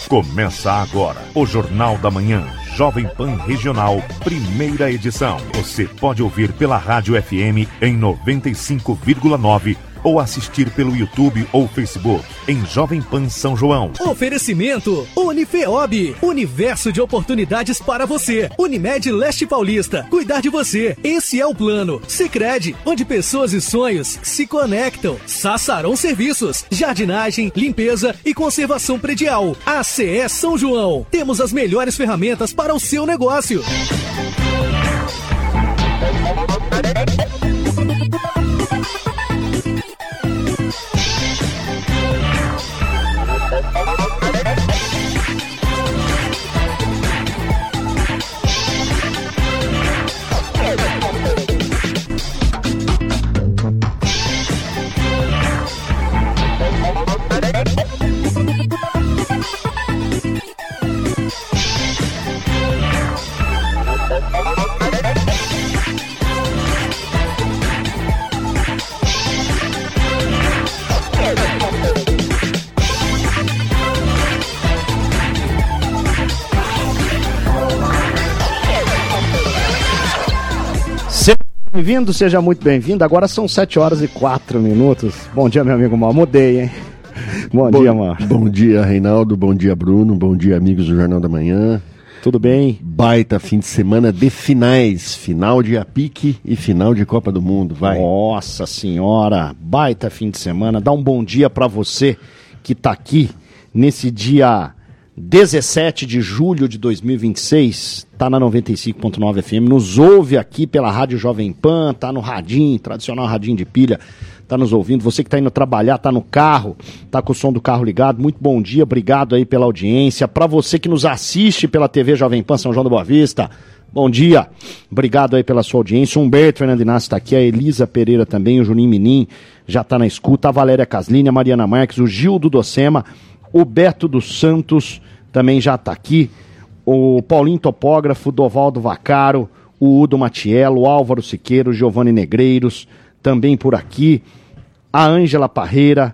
Começa agora o Jornal da Manhã, Jovem Pan Regional, primeira edição. Você pode ouvir pela Rádio FM em 95,9 ou assistir pelo YouTube ou Facebook em Jovem Pan São João. Oferecimento Unifeob, universo de oportunidades para você. Unimed Leste Paulista, cuidar de você, esse é o plano. Sicredi, onde pessoas e sonhos se conectam. Sassarão Serviços, jardinagem, limpeza e conservação predial. ACE São João, temos as melhores ferramentas para o seu negócio. Bem-vindo, seja muito bem-vindo. Agora são 7 horas e 4 minutos. Bom dia, meu amigo Mal. Mudei, hein? Bom dia, Mal. Bom dia, Reinaldo. Bom dia, Bruno. Bom dia, amigos do Jornal da Manhã. Tudo bem? Baita fim de semana de finais. Final de Apique e final de Copa do Mundo. Vai. Nossa Senhora. Baita fim de semana. Dá um bom dia pra você que tá aqui nesse dia 17 de julho de 2026, tá na 95.9 FM, nos ouve aqui pela Rádio Jovem Pan, tá no radinho, tradicional radinho de pilha, tá nos ouvindo. Você que tá indo trabalhar, tá no carro, tá com o som do carro ligado, muito bom dia, obrigado aí pela audiência. Pra você que nos assiste pela TV Jovem Pan São João da Boa Vista, bom dia, obrigado aí pela sua audiência. O Humberto Fernando Inácio tá aqui, a Elisa Pereira também, o Juninho Menin já tá na escuta, a Valéria Caslini, a Mariana Marques, o Gildo Docema, o Beto dos Santos também já está aqui, o Paulinho Topógrafo, Dovaldo Vacaro, o Udo Matiello, o Álvaro Siqueiro, o Giovanni Negreiros, também por aqui, a Ângela Parreira,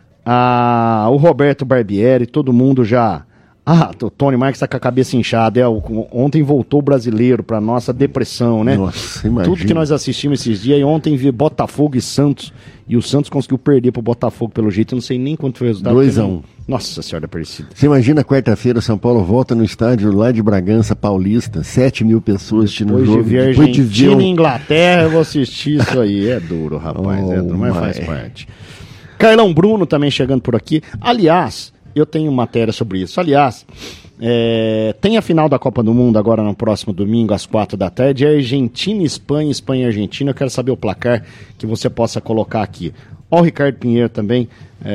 o Roberto Barbieri, todo mundo já... o Tony Marques está com a cabeça inchada, ontem voltou o brasileiro para nossa depressão, né? Nossa, imagina. Tudo que nós assistimos esses dias, e ontem vi Botafogo e Santos, e o Santos conseguiu perder pro Botafogo pelo jeito, eu não sei nem quanto foi o resultado. 2-1. Nossa Senhora Aparecida. Você imagina, quarta-feira, São Paulo volta no estádio lá de Bragança Paulista, 7 mil pessoas assistindo o jogo. Depois de ver Argentina e Inglaterra, eu vou assistir isso aí. É duro, rapaz, é duro, mas faz parte. Carlão Bruno também chegando por aqui. Aliás, eu tenho matéria sobre isso. Aliás, tem a final da Copa do Mundo agora no próximo domingo, às 4 da tarde. É Argentina e Espanha, Espanha e Argentina. Eu quero saber o placar que você possa colocar aqui. Ó, o Ricardo Pinheiro também.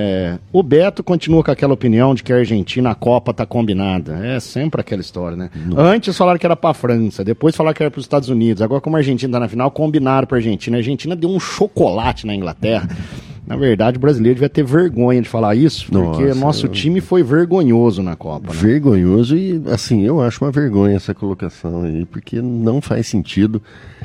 O Beto continua com aquela opinião de que a Argentina, a Copa tá combinada. É sempre aquela história, né? Antes falaram que era pra França, depois falaram que era pros Estados Unidos. Agora, como a Argentina tá na final, combinaram pra Argentina. A Argentina deu um chocolate na Inglaterra. Na verdade, o brasileiro devia ter vergonha de falar isso, porque nosso time foi vergonhoso na Copa. Né? Vergonhoso e, assim, eu acho uma vergonha essa colocação aí, porque não faz sentido.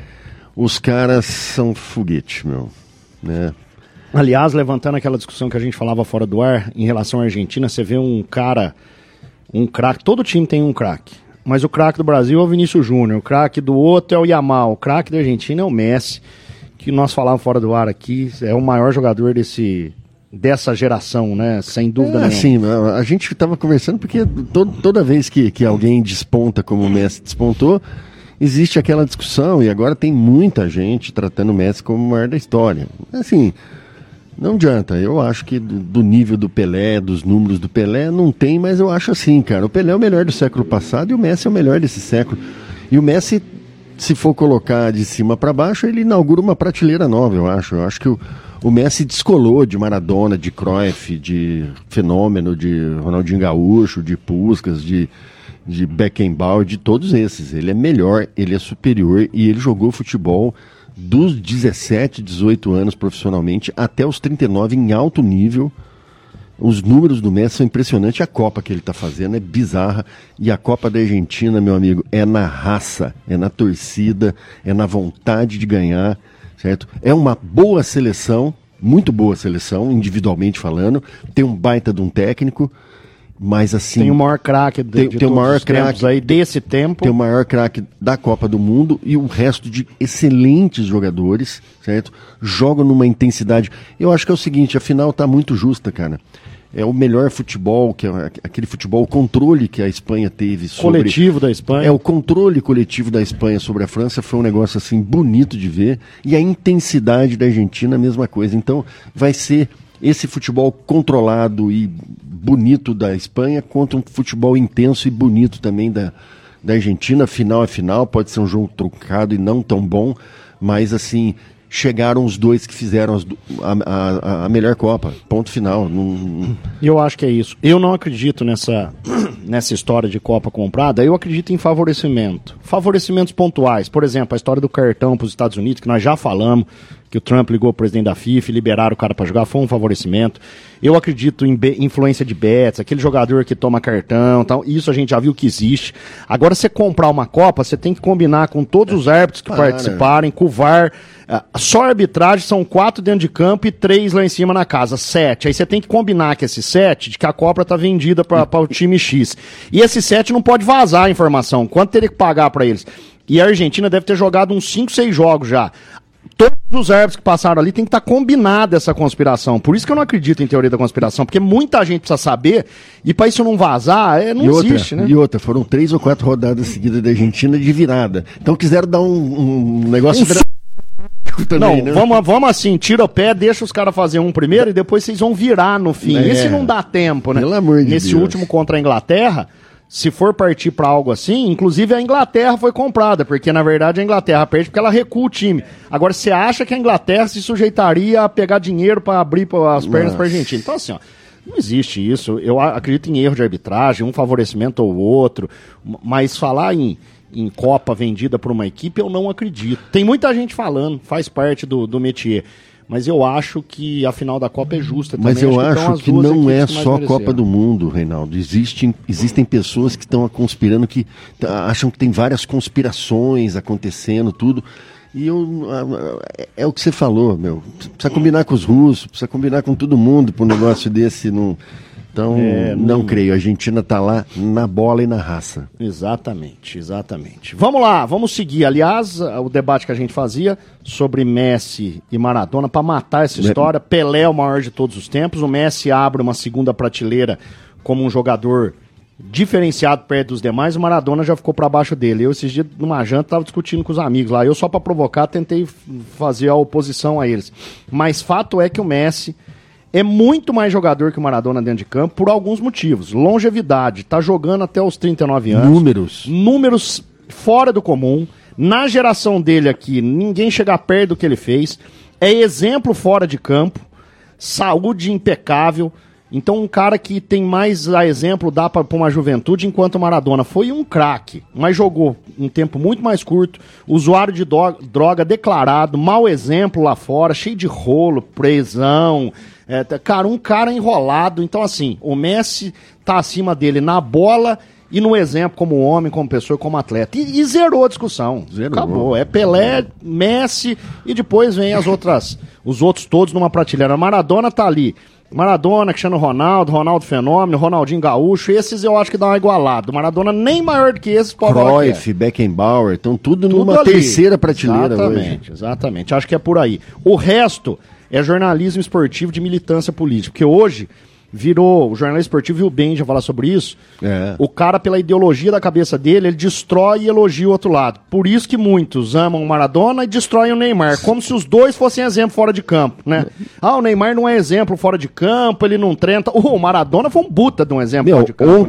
Os caras são foguete, meu, né? Aliás, levantando aquela discussão que a gente falava fora do ar, em relação à Argentina, você vê um cara, um craque, todo time tem um craque, mas o craque do Brasil é o Vinícius Júnior, o craque do outro é o Yamal, o craque da Argentina é o Messi, que nós falávamos fora do ar aqui, é o maior jogador dessa geração, né? Sem dúvida nenhuma. Sim, a gente estava conversando porque toda vez que alguém desponta como o Messi despontou, existe aquela discussão e agora tem muita gente tratando o Messi como o maior da história. Assim, não adianta, eu acho que do nível do Pelé, dos números do Pelé, não tem, mas eu acho assim, cara, o Pelé é o melhor do século passado e o Messi é o melhor desse século. E o Messi, se for colocar de cima para baixo, ele inaugura uma prateleira nova, eu acho. Eu acho que o Messi descolou de Maradona, de Cruyff, de Fenômeno, de Ronaldinho Gaúcho, de Puskás, de Beckenbauer, de todos esses. Ele é melhor, ele é superior e ele jogou futebol dos 17, 18 anos profissionalmente até os 39 em alto nível. Os números do Messi são impressionantes. A Copa que ele está fazendo é bizarra. E a Copa da Argentina, meu amigo, é na raça, é na torcida, é na vontade de ganhar, certo? É uma boa seleção, muito boa seleção, individualmente falando. Tem um baita de um técnico. Mas assim... Tem o maior craque tem o maior craque aí desse tempo. Tem o maior craque da Copa do Mundo e o resto de excelentes jogadores, certo? Jogam numa intensidade. Eu acho que é o seguinte, a final tá muito justa, cara. É o melhor futebol, que é aquele futebol, o controle que a Espanha teve sobre... Coletivo da Espanha. É, o controle coletivo da Espanha sobre a França foi um negócio, assim, bonito de ver. E a intensidade da Argentina, a mesma coisa. Então, vai ser esse futebol controlado e bonito da Espanha contra um futebol intenso e bonito também da Argentina. Final é final, pode ser um jogo truncado e não tão bom, mas, assim... chegaram os dois que fizeram a melhor Copa, ponto final. Eu acho que é isso. Eu não acredito nessa história de Copa comprada, eu acredito em favorecimentos pontuais. Por exemplo, a história do cartão para os Estados Unidos, que nós já falamos, que o Trump ligou ao presidente da FIFA e liberaram o cara para jogar, foi um favorecimento. Eu acredito em influência de bets, aquele jogador que toma cartão, tal, isso a gente já viu que existe. Agora, você comprar uma Copa, você tem que combinar com todos os árbitros que participarem, com o VAR. Só a arbitragem são 4 dentro de campo e 3 lá em cima na casa, 7. Aí você tem que combinar com esses 7 de que a Copa tá vendida para o time X. E esses 7 não pode vazar a informação. Quanto teria que pagar para eles? E a Argentina deve ter jogado uns 5, 6 jogos já. Todos os árbitros que passaram ali tem que estar combinada essa conspiração. Por isso que eu não acredito em teoria da conspiração, porque muita gente precisa saber, e para isso não vazar, não existe, né? E outra, foram 3 ou 4 rodadas seguidas da Argentina de virada. Então quiseram dar um negócio... Também, não, né? vamos assim, tira o pé, deixa os caras fazer um primeiro e depois vocês vão virar no fim. Esse não dá tempo, né? Pelo amor de Nesse Deus. último contra a Inglaterra, se for partir para algo assim, inclusive a Inglaterra foi comprada, porque na verdade a Inglaterra perde porque ela recua o time. Agora, você acha que a Inglaterra se sujeitaria a pegar dinheiro para abrir as pernas para a Argentina? Então assim, ó, não existe isso. Eu acredito em erro de arbitragem, um favorecimento ou outro, mas falar em Copa vendida por uma equipe, eu não acredito. Tem muita gente falando, faz parte do métier. Mas eu acho que a final da Copa é justa também. Mas eu acho que não é só a Copa do Mundo, Reinaldo. Existem pessoas que estão conspirando, que acham que tem várias conspirações acontecendo, tudo. E é o que você falou, meu. Precisa combinar com os russos, precisa combinar com todo mundo para um negócio desse não... Então, não creio. A Argentina está lá na bola e na raça. Exatamente. Vamos lá, vamos seguir. Aliás, o debate que a gente fazia sobre Messi e Maradona, para matar essa história. Pelé é o maior de todos os tempos. O Messi abre uma segunda prateleira como um jogador diferenciado perto dos demais. O Maradona já ficou para baixo dele. Eu, esses dias, numa janta, estava discutindo com os amigos lá. Eu, só para provocar, tentei fazer a oposição a eles. Mas fato é que o Messi é muito mais jogador que o Maradona dentro de campo por alguns motivos. Longevidade, tá jogando até os 39 anos. Números fora do comum. Na geração dele aqui, ninguém chega perto do que ele fez. É exemplo fora de campo. Saúde impecável. Então um cara que tem mais a exemplo dá para uma juventude, enquanto o Maradona foi um craque, mas jogou um tempo muito mais curto, usuário de droga declarado, mau exemplo lá fora, cheio de rolo, prisão, um cara enrolado. Então assim, o Messi tá acima dele na bola e no exemplo como homem, como pessoa, como atleta. E zerou a discussão. Acabou. É Pelé, Messi e depois vem os outros todos numa prateleira. Maradona tá ali. Maradona, Cristiano Ronaldo, Ronaldo Fenômeno, Ronaldinho Gaúcho, esses eu acho que dá uma igualada. Maradona nem maior do que esses, Cruyff, Beckenbauer, estão tudo numa ali. Terceira prateleira hoje. Exatamente, acho que é por aí. O resto é jornalismo esportivo de militância política, porque hoje virou, o jornalismo esportivo viu bem já falar sobre isso, o cara pela ideologia da cabeça dele, ele destrói e elogia o outro lado. Por isso que muitos amam o Maradona e destroem o Neymar, como se os dois fossem exemplo fora de campo, né? O Neymar não é exemplo fora de campo, ele não treina. O Maradona foi um puta de um exemplo fora de campo.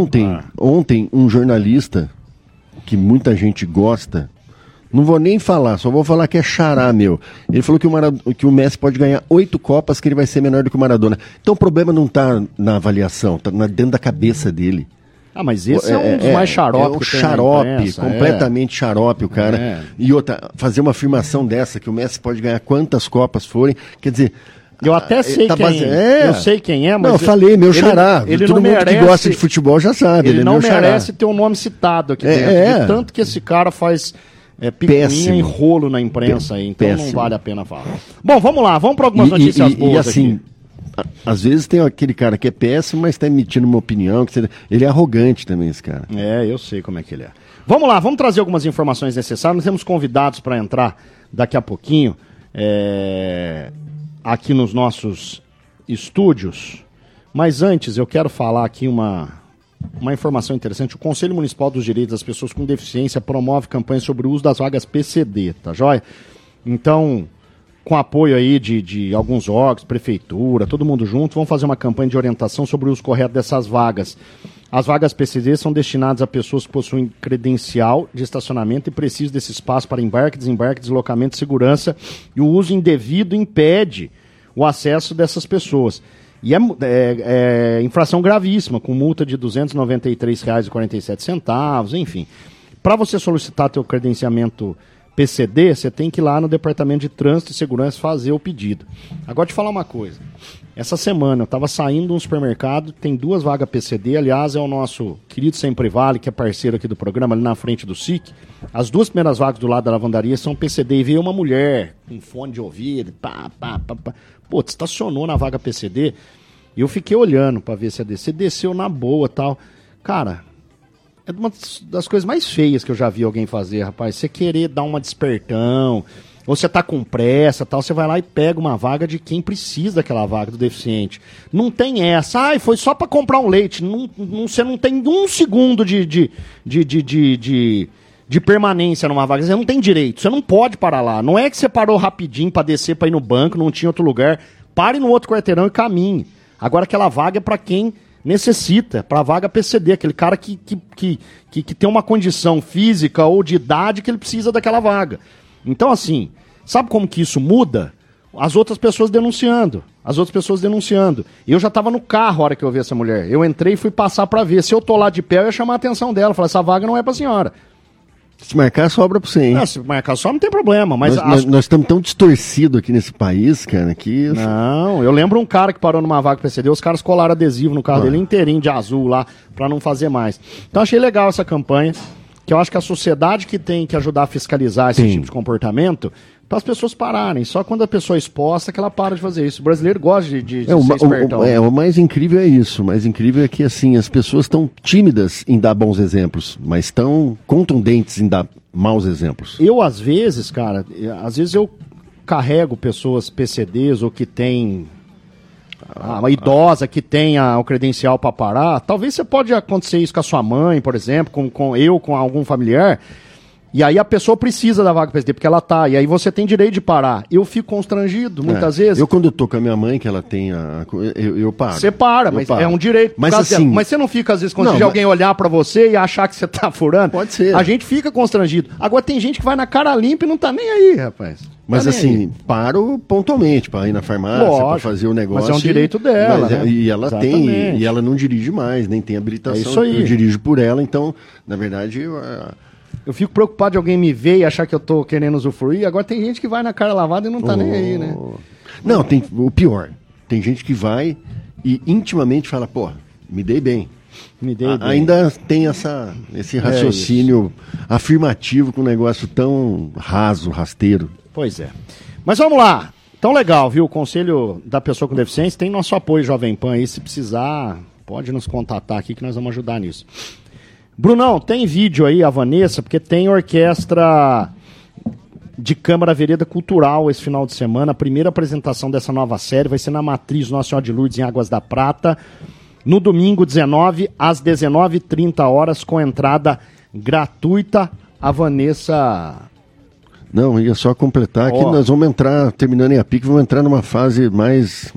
Ontem um jornalista que muita gente gosta, não vou nem falar, só vou falar que é xará, meu. Ele falou que o Messi pode ganhar 8 Copas, que ele vai ser menor do que o Maradona. Então o problema não está na avaliação, está dentro da cabeça dele. Mas esse é um dos mais xarope. É um xarope, completamente xarope o cara. E outra, fazer uma afirmação dessa, que o Messi pode ganhar quantas Copas forem, quer dizer... Eu até sei eu sei quem é, mas... Não, eu falei, meu xará. Ele todo não mundo merece, que gosta de futebol já sabe. Ele não merece ter o nome citado aqui dentro. De tanto que esse cara faz... picuinha e rolo na imprensa aí, então não vale a pena falar. Bom, vamos lá, vamos para algumas notícias boas e assim, aqui. Às vezes tem aquele cara que é péssimo, mas está emitindo uma opinião. Ele é arrogante também, esse cara. Eu sei como é que ele é. Vamos lá, vamos trazer algumas informações necessárias. Nós temos convidados para entrar daqui a pouquinho aqui nos nossos estúdios. Mas antes, eu quero falar aqui uma informação interessante. O Conselho Municipal dos Direitos das Pessoas com Deficiência promove campanha sobre o uso das vagas PCD, tá joia? Então, com apoio aí de alguns órgãos, prefeitura, todo mundo junto, vamos fazer uma campanha de orientação sobre o uso correto dessas vagas. As vagas PCD são destinadas a pessoas que possuem credencial de estacionamento e precisam desse espaço para embarque, desembarque, deslocamento, segurança, e o uso indevido impede o acesso dessas pessoas. E é infração gravíssima, com multa de R$ 293,47, enfim. Para você solicitar teu credenciamento PCD, você tem que ir lá no Departamento de Trânsito e Segurança fazer o pedido. Agora, te falar uma coisa. Essa semana eu estava saindo de um supermercado, tem 2 vagas PCD, aliás, é o nosso querido Sempre Vale, que é parceiro aqui do programa, ali na frente do SIC. As 2 primeiras vagas do lado da lavandaria são PCD, e veio uma mulher com fone de ouvido, Pô, estacionou na vaga PCD, e eu fiquei olhando para ver se ia descer, desceu na boa e tal. Cara, é uma das coisas mais feias que eu já vi alguém fazer, rapaz. Você querer dar uma despertão, ou você tá com pressa, tal, você vai lá e pega uma vaga de quem precisa daquela vaga, do deficiente. Não tem essa, foi só para comprar um leite. Você não tem 1 segundo de permanência numa vaga. Você não tem direito, você não pode parar lá. Não é que você parou rapidinho para descer, para ir no banco, não tinha outro lugar. Pare no outro quarteirão e caminhe. Agora aquela vaga é para quem necessita, para a vaga PCD, aquele cara que tem uma condição física ou de idade que ele precisa daquela vaga. Então, assim, sabe como que isso muda? As outras pessoas denunciando. Eu já estava no carro a hora que eu vi essa mulher. Eu entrei e fui passar para ver. Se eu tô lá de pé, eu ia chamar a atenção dela. Falar, essa vaga não é para a senhora. Se marcar, sobra pra você, hein? Não, se marcar só não tem problema. Mas nós estamos tão distorcidos aqui nesse país, cara, que... Não, eu lembro um cara que parou numa vaga PCD, os caras colaram adesivo no carro dele inteirinho de azul lá, pra não fazer mais. Então achei legal essa campanha, que eu acho que a sociedade que tem que ajudar a fiscalizar esse tipo de comportamento, para as pessoas pararem. Só quando a pessoa é exposta que ela para de fazer isso. O brasileiro gosta de ser espertão. O mais incrível é isso. O mais incrível é que, assim, as pessoas estão tímidas em dar bons exemplos, mas estão contundentes em dar maus exemplos. Eu, às vezes, cara, eu carrego pessoas PCDs ou que tem... uma idosa que tenha o credencial para parar. Talvez você pode acontecer isso com a sua mãe, por exemplo, com algum familiar... E aí a pessoa precisa da vaga PCD, porque ela tá, e aí você tem direito de parar. Eu fico constrangido, muitas vezes. Eu quando tô com a minha mãe, que ela tem eu paro. Você para, mas é um direito. Mas assim... Mas você não fica, às vezes, constrangido de alguém olhar pra você e achar que você tá furando? Pode ser. A gente fica constrangido. Agora tem gente que vai na cara limpa e não tá nem aí, rapaz. Mas assim, paro pontualmente pra ir na farmácia, pra fazer o negócio. Mas é um direito dela, né? E ela tem, e ela não dirige mais, nem tem habilitação. É isso aí. Eu dirijo por ela, então, na verdade... Eu fico preocupado de alguém me ver e achar que eu tô querendo usufruir. Agora tem gente que vai na cara lavada e não tá nem aí, né? Não, tem o pior. Tem gente que vai e intimamente fala, pô, me dei bem. Ainda tem esse raciocínio afirmativo com um negócio tão rasteiro. Pois é. Mas vamos lá. Tão legal, viu? O Conselho da Pessoa com Deficiência tem nosso apoio, Jovem Pan, aí. Se precisar, pode nos contatar aqui que nós vamos ajudar nisso. Brunão, tem vídeo aí, a Vanessa, porque tem orquestra de Câmara Vereda Cultural esse final de semana. A primeira apresentação dessa nova série vai ser na Matriz Nossa Senhora de Lourdes, em Águas da Prata, no domingo 19, às 19h30, com entrada gratuita. A Vanessa... Não, ia só completar que nós vamos entrar, terminando em Apic, vamos entrar numa fase mais...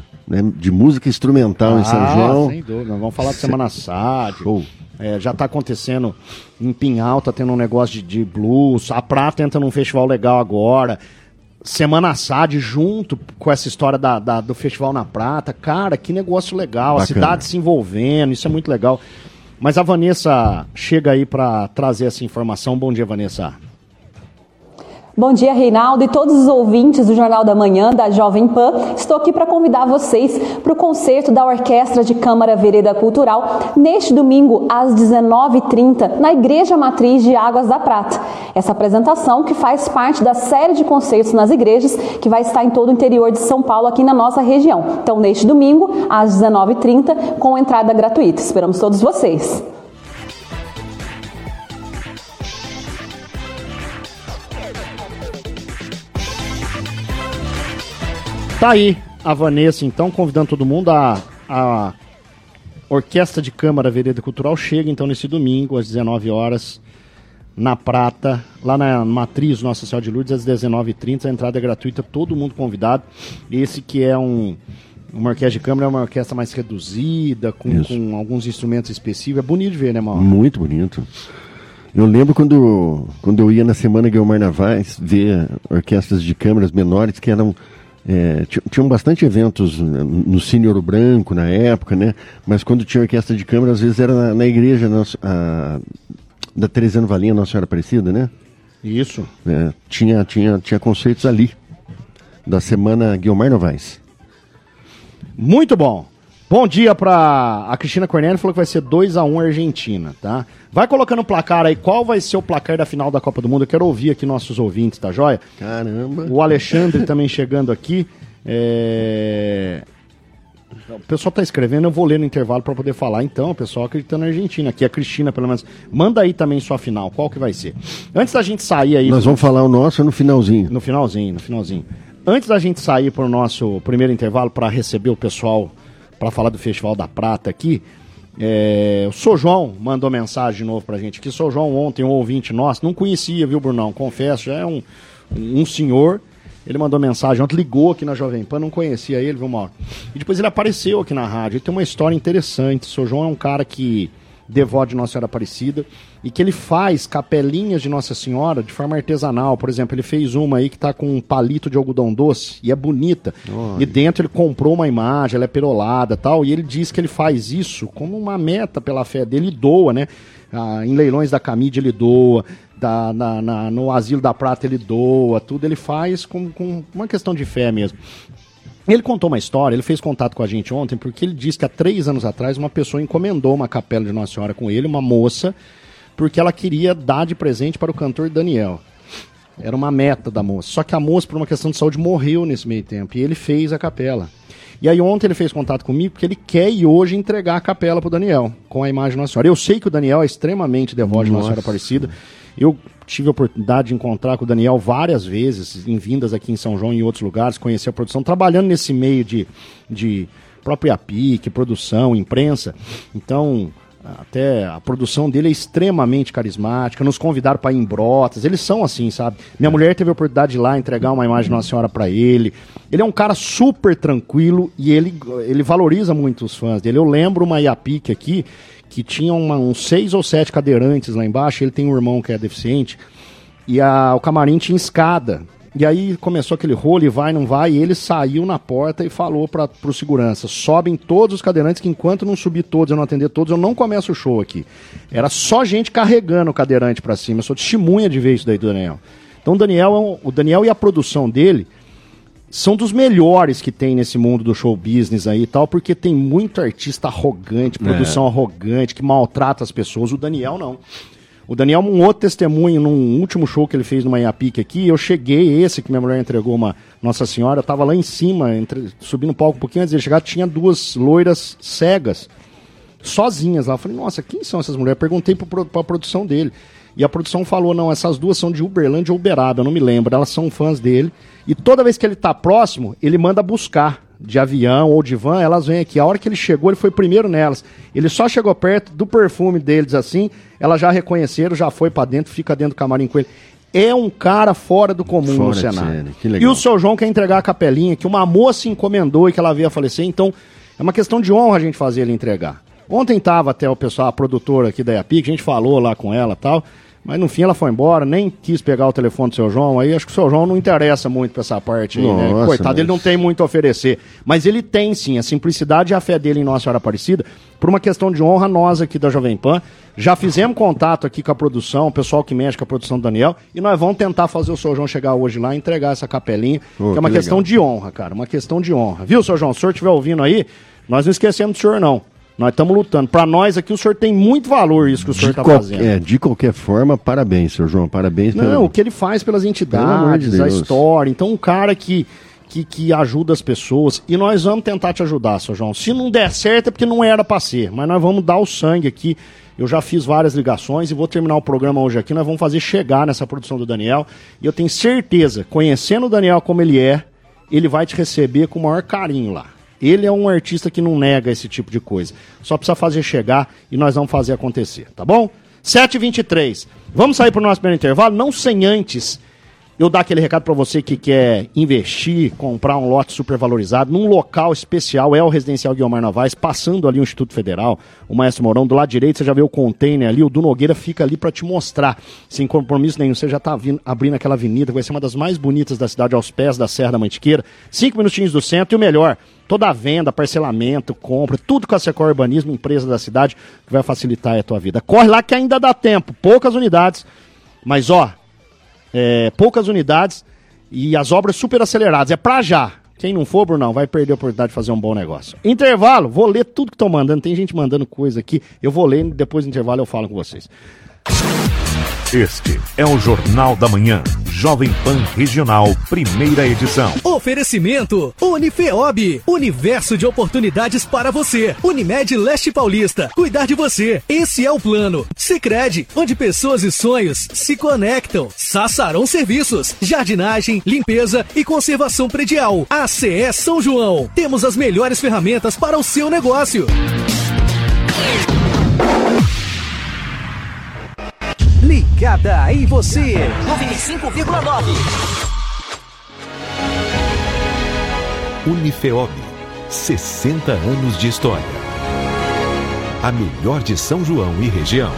de música instrumental em São João. Sem dúvida, nós vamos falar de Semana Sade. Já está acontecendo em Pinhal, tá tendo um negócio de blues. A Prata entra num festival legal agora. Semana Sade junto com essa história do festival na Prata. Cara, que negócio legal. Bacana. A cidade se envolvendo, isso é muito legal. Mas a Vanessa chega aí para trazer essa informação. Bom dia, Vanessa. Bom dia, Reinaldo e todos os ouvintes do Jornal da Manhã da Jovem Pan. Estou aqui para convidar vocês para o concerto da Orquestra de Câmara Vereda Cultural neste domingo às 19h30 na Igreja Matriz de Águas da Prata. Essa apresentação que faz parte da série de concertos nas igrejas que vai estar em todo o interior de São Paulo aqui na nossa região. Então, neste domingo às 19h30 com entrada gratuita. Esperamos todos vocês. Tá aí a Vanessa, então, convidando todo mundo. A Orquestra de Câmara Vereda Cultural chega, então, nesse domingo, às 19 horas, na Prata, lá na Matriz Nossa Senhora de Lourdes, às 19h30. A entrada é gratuita, todo mundo convidado. Esse que é uma orquestra de câmara, é uma orquestra mais reduzida, com alguns instrumentos específicos. É bonito de ver, né, Mauro? Muito bonito. Eu lembro quando eu ia na Semana Guilmar Novaes ver orquestras de câmaras menores que eram... tinham bastante eventos no Cine Ouro Branco na época, né? Mas quando tinha orquestra de câmara, às vezes era na igreja da Teresiano Valinha, Nossa Senhora Aparecida, né? Isso. Tinha conceitos ali, da Semana Guilmar Novaes. Muito bom. Bom dia para a Cristina Cornélio, falou que vai ser 2-1 Argentina, tá? Vai colocando o placar aí, qual vai ser o placar da final da Copa do Mundo? Eu quero ouvir aqui nossos ouvintes, tá joia? Caramba! O Alexandre também chegando aqui. O pessoal tá escrevendo, eu vou ler no intervalo para poder falar. Então, o pessoal acreditando na Argentina. Aqui a Cristina, pelo menos. Manda aí também sua final, qual que vai ser? Antes da gente sair aí... Nós vamos falar o nosso no finalzinho. No finalzinho. Antes da gente sair para o nosso primeiro intervalo para receber o pessoal... para falar do Festival da Prata aqui, o Sr. João mandou mensagem de novo pra gente aqui. Sr. João ontem, um ouvinte nosso, não conhecia, viu, Brunão? Confesso, já é um senhor. Ele mandou mensagem ontem, ligou aqui na Jovem Pan, não conhecia ele, viu, Mauro? E depois ele apareceu aqui na rádio. Ele tem uma história interessante. O Sr. João é um cara que devoto de Nossa Senhora Aparecida e que ele faz capelinhas de Nossa Senhora de forma artesanal. Por exemplo, ele fez uma aí que tá com um palito de algodão doce e é bonita. E dentro ele comprou uma imagem, ela é perolada e tal, e ele diz que ele faz isso como uma meta pela fé dele e doa, né? Em leilões da Camide ele doa, no Asilo da Prata ele doa, tudo ele faz com uma questão de fé mesmo. Ele contou uma história, ele fez contato com a gente ontem, porque ele disse que há 3 anos atrás uma pessoa encomendou uma capela de Nossa Senhora com ele, uma moça, porque ela queria dar de presente para o cantor Daniel. Era uma meta da moça. Só que a moça, por uma questão de saúde, morreu nesse meio tempo, e ele fez a capela. E aí ontem ele fez contato comigo, porque ele quer ir hoje entregar a capela para o Daniel, com a imagem de Nossa Senhora. Eu sei que o Daniel é extremamente devoto de Nossa Senhora Aparecida. Eu tive a oportunidade de encontrar com o Daniel várias vezes, em vindas aqui em São João e em outros lugares, conhecer a produção, trabalhando nesse meio de próprio APIC, produção, imprensa. Então, até a produção dele é extremamente carismática, nos convidaram para ir em Brotas, eles são assim, sabe? Minha mulher teve a oportunidade de ir lá entregar uma imagem de Nossa Senhora para ele. Ele é um cara super tranquilo e ele valoriza muito os fãs dele. Eu lembro uma IAPIC aqui, que tinha uns 6 ou 7 cadeirantes lá embaixo. Ele tem um irmão que é deficiente, e o camarim tinha escada. E aí começou aquele rolo, e vai, não vai, e ele saiu na porta e falou pro segurança: sobem todos os cadeirantes, que enquanto não subir todos, eu não atender todos, eu não começo o show aqui. Era só gente carregando o cadeirante pra cima. Eu sou testemunha de ver isso daí do Daniel. Então o Daniel e a produção dele são dos melhores que tem nesse mundo do show business aí e tal, porque tem muito artista arrogante, produção arrogante, que maltrata as pessoas. O Daniel não. O Daniel, um outro testemunho, num último show que ele fez numa IAPIC aqui, eu cheguei, esse que minha mulher entregou uma Nossa Senhora, eu tava lá em cima, subindo no palco um pouquinho antes de ele chegar, tinha 2 loiras cegas, sozinhas lá. Eu falei, nossa, quem são essas mulheres? Perguntei pra produção dele. E a produção falou, não, essas 2 são de Uberlândia ou Uberaba, eu não me lembro, elas são fãs dele. E toda vez que ele tá próximo, ele manda buscar, de avião ou de van, elas vêm aqui. A hora que ele chegou, ele foi primeiro nelas. Ele só chegou perto do perfume deles assim, elas já reconheceram, já foi pra dentro, fica dentro do camarim com ele. É um cara fora do comum no cenário. E o Sr. João quer entregar a capelinha, que uma moça encomendou e que ela veio a falecer, então é uma questão de honra a gente fazer ele entregar. Ontem tava até o pessoal, a produtora aqui da IAPIC, a gente falou lá com ela e tal, Mas no fim ela foi embora, nem quis pegar o telefone do seu João, aí acho que o seu João não interessa muito pra essa parte aí, né? Coitado, ele não tem muito a oferecer. Mas ele tem sim, a simplicidade e a fé dele em Nossa Senhora Aparecida. Por uma questão de honra, nós aqui da Jovem Pan já fizemos contato aqui com a produção, o pessoal que mexe com a produção do Daniel, e nós vamos tentar fazer o seu João chegar hoje lá e entregar essa capelinha, que é uma questão de honra, cara, uma questão de honra. Viu, seu João? Se o senhor estiver ouvindo aí, nós não esquecemos do senhor, não. Nós estamos lutando. Para nós aqui, o senhor tem muito valor isso que o senhor está fazendo. De qualquer forma, parabéns, senhor João. Parabéns. Não, o que ele faz pelas entidades, a história. Então, um cara que ajuda as pessoas. E nós vamos tentar te ajudar, senhor João. Se não der certo é porque não era para ser. Mas nós vamos dar o sangue aqui. Eu já fiz várias ligações e vou terminar o programa hoje aqui. Nós vamos fazer chegar nessa produção do Daniel. E eu tenho certeza, conhecendo o Daniel como ele é, ele vai te receber com o maior carinho lá. Ele é um artista que não nega esse tipo de coisa. Só precisa fazer chegar e nós vamos fazer acontecer, tá bom? 7h23. Vamos sair para o nosso primeiro intervalo, não sem antes eu dar aquele recado para você que quer investir, comprar um lote supervalorizado num local especial, é o Residencial Guiomar Novaes, passando ali o Instituto Federal, o Maestro Mourão, do lado direito você já vê o container ali, o do Nogueira fica ali para te mostrar, sem compromisso nenhum, você já está abrindo aquela avenida, que vai ser uma das mais bonitas da cidade, aos pés da Serra da Mantiqueira, 5 minutinhos do centro, e o melhor, toda a venda, parcelamento, compra, tudo com a Secor Urbanismo, empresa da cidade, que vai facilitar a tua vida. Corre lá que ainda dá tempo, poucas unidades, mas poucas unidades e as obras super aceleradas, é pra já. Quem não for, Brunão, vai perder a oportunidade de fazer um bom negócio. Intervalo, vou ler tudo que estão mandando, tem gente mandando coisa aqui, eu vou ler, depois do intervalo eu falo com vocês. Este é o Jornal da Manhã, Jovem Pan Regional, primeira edição. Oferecimento Unifeob, universo de oportunidades para você. Unimed Leste Paulista, cuidar de você, esse é o plano. Sicredi, onde pessoas e sonhos se conectam. Sassarão Serviços, jardinagem, limpeza e conservação predial. ACE São João, temos as melhores ferramentas para o seu negócio. Ligada em você, 95,9. Unifeob, 60 anos de história. A melhor de São João e região.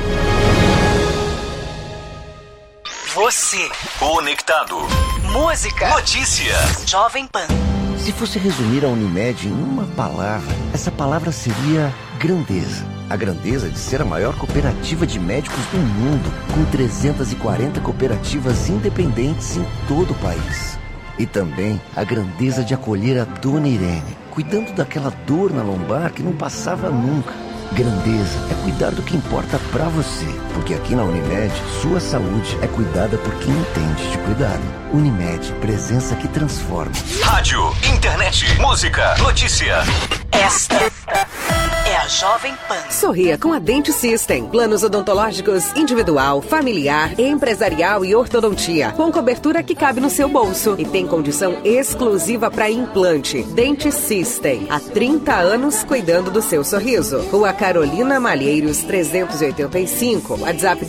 Você, conectado. Música, notícias, Jovem Pan. Se fosse resumir a Unimed em uma palavra, essa palavra seria grandeza. A grandeza de ser a maior cooperativa de médicos do mundo, com 340 cooperativas independentes em todo o país. E também a grandeza de acolher a Dona Irene, cuidando daquela dor na lombar que não passava nunca. Grandeza é cuidar do que importa pra você, porque aqui na Unimed, sua saúde é cuidada por quem entende de cuidado. Unimed, presença que transforma. Rádio, internet, música, notícia. Esta é a Jovem Pan. Sorria com a Dente System. Planos odontológicos individual, familiar, empresarial e ortodontia. Com cobertura que cabe no seu bolso. E tem condição exclusiva para implante. Dente System. Há 30 anos cuidando do seu sorriso. Rua Carolina Malheiros 385. WhatsApp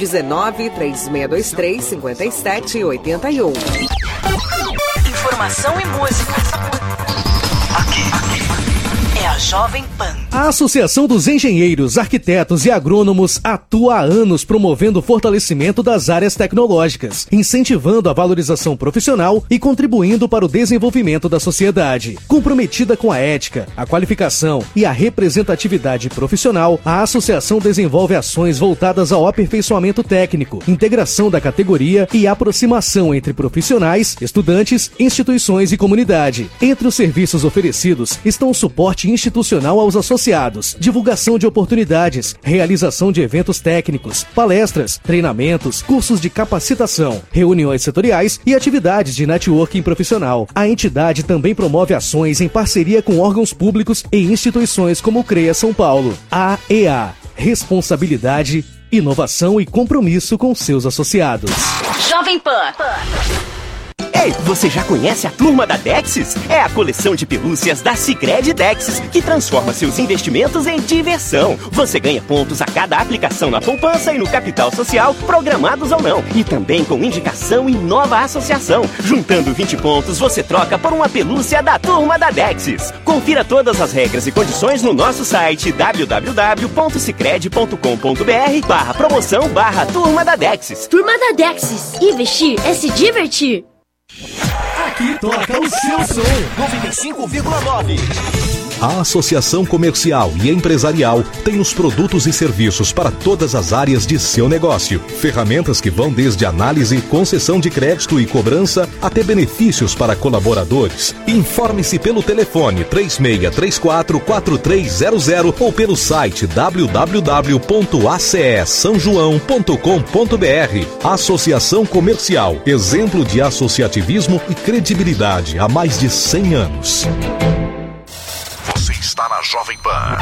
19-3623-5781. Informação e música. Aqui. É a Jovem Pan. A Associação dos Engenheiros, Arquitetos e Agrônomos atua há anos promovendo o fortalecimento das áreas tecnológicas, incentivando a valorização profissional e contribuindo para o desenvolvimento da sociedade. Comprometida com a ética, a qualificação e a representatividade profissional, a associação desenvolve ações voltadas ao aperfeiçoamento técnico, integração da categoria e aproximação entre profissionais, estudantes, instituições e comunidade. Entre os serviços oferecidos estão o suporte institucional aos associados, divulgação de oportunidades, realização de eventos técnicos, palestras, treinamentos, cursos de capacitação, reuniões setoriais e atividades de networking profissional. A entidade também promove ações em parceria com órgãos públicos e instituições como o CREA São Paulo. AEA, responsabilidade, inovação e compromisso com seus associados. Jovem Pan. Ei, você já conhece a Turma da Dexis? É a coleção de pelúcias da Sicredi Dexis, que transforma seus investimentos em diversão. Você ganha pontos a cada aplicação na poupança e no capital social, programados ou não. E também com indicação e nova associação. Juntando 20 pontos, você troca por uma pelúcia da Turma da Dexis. Confira todas as regras e condições no nosso site www.sicredi.com.br/promoção/Turma da Dexis. Turma da Dexis. Investir é se divertir. Aqui toca o seu som. 95,9. A Associação Comercial e Empresarial tem os produtos e serviços para todas as áreas de seu negócio. Ferramentas que vão desde análise, concessão de crédito e cobrança até benefícios para colaboradores. Informe-se pelo telefone 3634-4300 ou pelo site www.acesanjoão.com.br. Associação Comercial, exemplo de associativismo e credibilidade há mais de 100 anos. Você está na Jovem Pan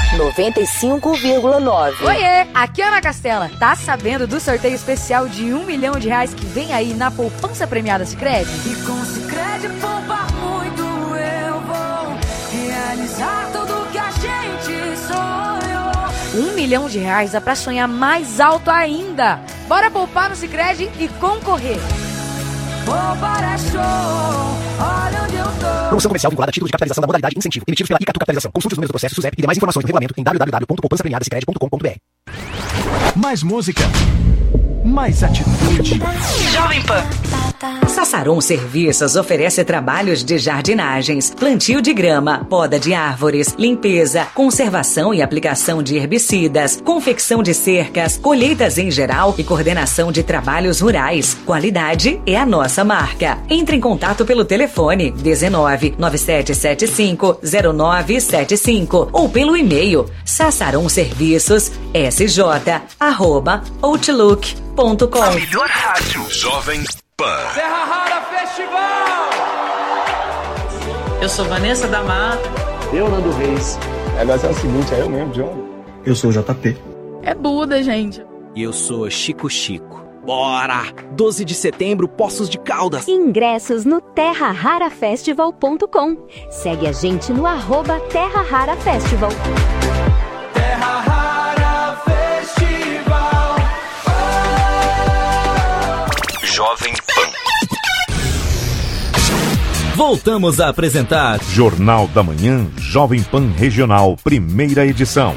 95,9. Oiê, aqui é Ana Castela. Tá sabendo do sorteio especial de R$1 milhão que vem aí na poupança premiada Sicredi? E com Sicredi poupar muito eu vou realizar tudo que a gente sonhou. R$1 milhão é pra sonhar mais alto ainda. Bora poupar no Sicredi e concorrer. Poupar é show, olha onde eu tô. Promoção comercial vinculada a título de capitalização da modalidade incentivo, emitidos pela Icatu Capitalização. Consulte os números do processo SUSEP e demais informações do regulamento em www.poupançapremiadasicredi.com.br. Mais música, mais atitude. Jovem Pan. Sassaron Serviços oferece trabalhos de jardinagens, plantio de grama, poda de árvores, limpeza, conservação e aplicação de herbicidas, confecção de cercas, colheitas em geral e coordenação de trabalhos rurais. Qualidade é a nossa marca. Entre em contato pelo telefone 19 9775 0975 ou pelo e-mail sassaronserviços@outlook.com. A melhor rádio. Jovem Pan. Serra Rara Festival. Eu sou Vanessa da Mata. Eu, Nando Reis. O negócio é o seguinte, é eu mesmo, John. Eu sou o JP. É Buda, gente. E eu sou Chico Chico. Bora! 12 de setembro, Poços de Caldas. Ingressos no terrararafestival.com. Segue a gente no @Terra Rara Festival. Terra Rara Festival. Jovem Pan. Voltamos a apresentar Jornal da Manhã, Jovem Pan Regional, primeira edição.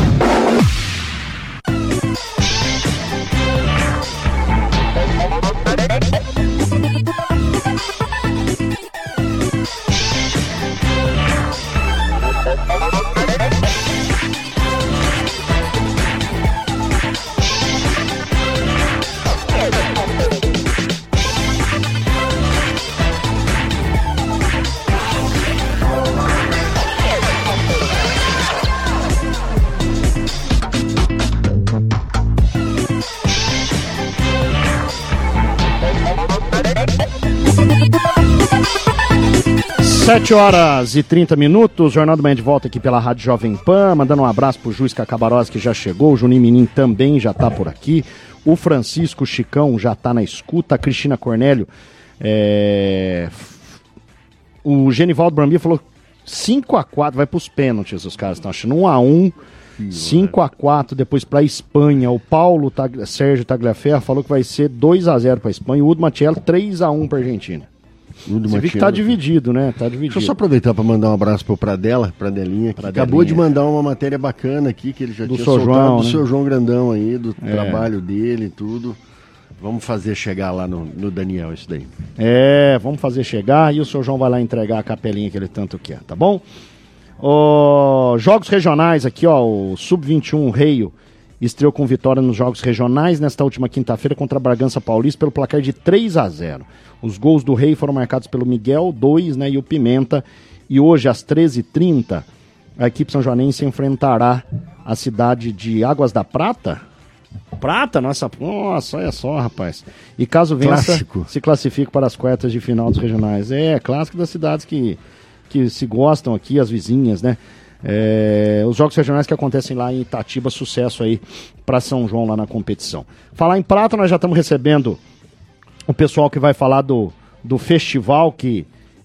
Sete horas e 30 minutos, Jornal da Manhã de volta aqui pela Rádio Jovem Pan, mandando um abraço pro Juiz Cacabarós que já chegou, o Juninho Menin também já tá por aqui, o Francisco Chicão já tá na escuta, a Cristina Cornélio, o Genivaldo Brambi falou 5-4, vai pros pênaltis, os caras estão achando 1-1, 5-4 depois pra Espanha, o Paulo Sérgio Tagliaferra falou que vai ser 2-0 pra Espanha, o Udo Matiello 3-1 pra Argentina. Você vê que tá dividido, né? Tá dividido. Deixa eu só aproveitar para mandar um abraço pro Pradelinha, que acabou de mandar uma matéria bacana aqui, que ele já tinha soltado João, do né? seu João Grandão aí, do trabalho dele e tudo. Vamos fazer chegar lá no Daniel isso daí. Vamos fazer chegar e o seu João vai lá entregar a capelinha que ele tanto quer, tá bom? Jogos regionais aqui, ó, o Sub-21 Reio estreou com vitória nos jogos regionais nesta última quinta-feira contra a Bragança Paulista pelo placar de 3-0. Os gols do Rei foram marcados pelo Miguel, 2, né, e o Pimenta. E hoje, às 13h30, a equipe são-joanense enfrentará a cidade de Águas da Prata. Prata? Nossa, olha só, rapaz. E caso vença, se classifica para as quartas de final dos regionais. Clássico das cidades que se gostam aqui, as vizinhas, né? Os jogos regionais que acontecem lá em Itatiba, sucesso aí para São João lá na competição. Falar em Prata, nós já estamos recebendo o pessoal que vai falar do do festival que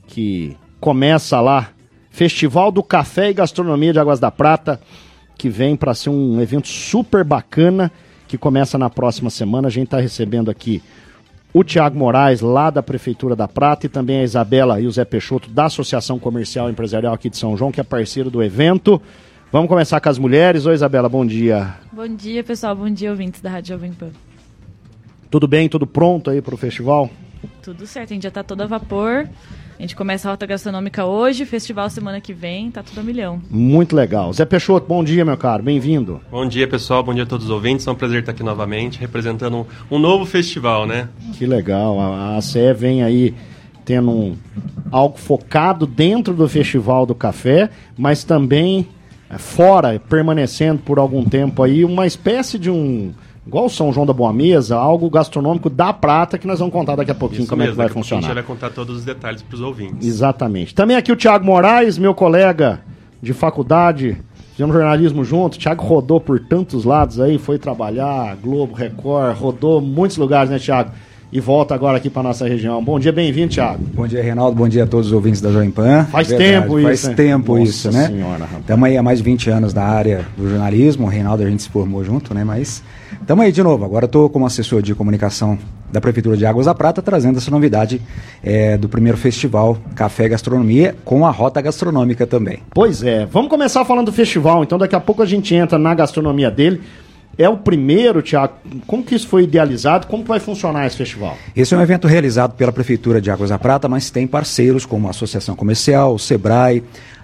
começa lá, Festival do Café e Gastronomia de Águas da Prata, que vem para ser um evento super bacana, que começa na próxima semana. A gente está recebendo aqui o Tiago Moraes, lá da Prefeitura da Prata, e também a Isabela e o Zé Peixoto, da Associação Comercial e Empresarial aqui de São João, que é parceiro do evento. Vamos começar com as mulheres. Oi, Isabela, bom dia. Bom dia, pessoal. Bom dia, ouvintes da Rádio Jovem Pan. Tudo bem? Tudo pronto aí para o festival? Tudo certo, a gente já está todo a vapor. A gente começa a Rota Gastronômica hoje, festival semana que vem, tá tudo a milhão. Muito legal. Zé Peixoto, bom dia, meu caro, bem-vindo. Bom dia, pessoal, bom dia a todos os ouvintes, é um prazer estar aqui novamente, representando um novo festival, né? Que legal, a ACE vem aí tendo algo focado dentro do Festival do Café, mas também fora, permanecendo por algum tempo aí, uma espécie de igual o São João da Boa Mesa, algo gastronômico da Prata, que nós vamos contar daqui a pouquinho. Isso como mesmo, é que vai funcionar. A gente vai contar todos os detalhes para os ouvintes. Exatamente. Também aqui o Tiago Moraes, meu colega de faculdade, fizemos jornalismo junto. O Tiago rodou por tantos lados aí, foi trabalhar, Globo, Record, rodou muitos lugares, né, Tiago? E volta agora aqui para nossa região. Bom dia, bem-vindo, Thiago. Bom dia, Reinaldo. Bom dia a todos os ouvintes da Jovem Pan. Faz tempo isso, né? Estamos aí há mais de 20 anos na área do jornalismo. O Reinaldo, a gente se formou junto, né? Mas estamos aí de novo. Agora estou como assessor de comunicação da Prefeitura de Águas da Prata, trazendo essa novidade do primeiro festival Café e Gastronomia, com a Rota Gastronômica também. Pois é. Vamos começar falando do festival. Então, daqui a pouco a gente entra na gastronomia dele. É o primeiro, Tiago. Como que isso foi idealizado? Como que vai funcionar esse festival? Esse é um evento realizado pela Prefeitura de Águas da Prata, mas tem parceiros como a Associação Comercial, o Sebrae,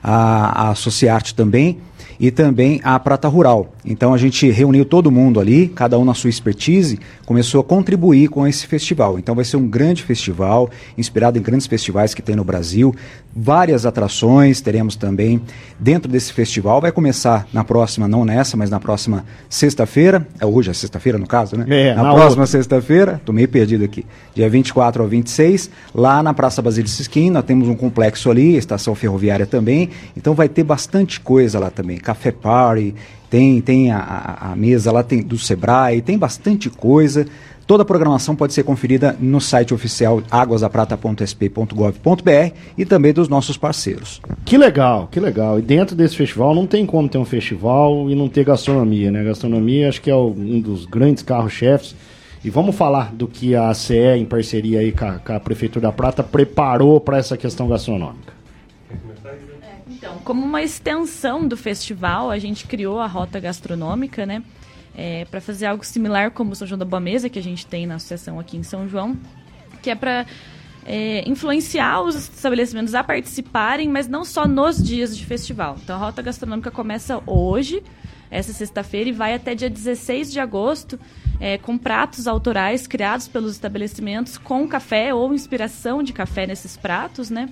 a Associarte também, e também a Prata Rural. Então a gente reuniu todo mundo ali, cada um na sua expertise, começou a contribuir com esse festival. Então vai ser um grande festival, inspirado em grandes festivais que tem no Brasil, várias atrações teremos também dentro desse festival. Vai começar na próxima, não nessa, mas na próxima sexta-feira, hoje é sexta-feira no caso, né? Na próxima sexta-feira, tô meio perdido aqui, dia 24 ao 26, lá na Praça Basílio Siquim, nós temos um complexo ali, estação ferroviária também, então vai ter bastante coisa lá também, Café Party, tem a mesa lá do Sebrae, tem bastante coisa. Toda a programação pode ser conferida no site oficial aguasdaprata.sp.gov.br e também dos nossos parceiros. Que legal, que legal. E dentro desse festival não tem como ter um festival e não ter gastronomia, né? Gastronomia acho que é um dos grandes carros-chefes. E vamos falar do que a ACE, em parceria aí com a Prefeitura da Prata, preparou para essa questão gastronômica. Então, como uma extensão do festival, a gente criou a Rota Gastronômica, né? Para fazer algo similar como o São João da Boa Mesa, que a gente tem na associação aqui em São João, que é para influenciar os estabelecimentos a participarem, mas não só nos dias de festival. Então, a Rota Gastronômica começa hoje, essa sexta-feira, e vai até dia 16 de agosto, com pratos autorais criados pelos estabelecimentos com café ou inspiração de café nesses pratos, né?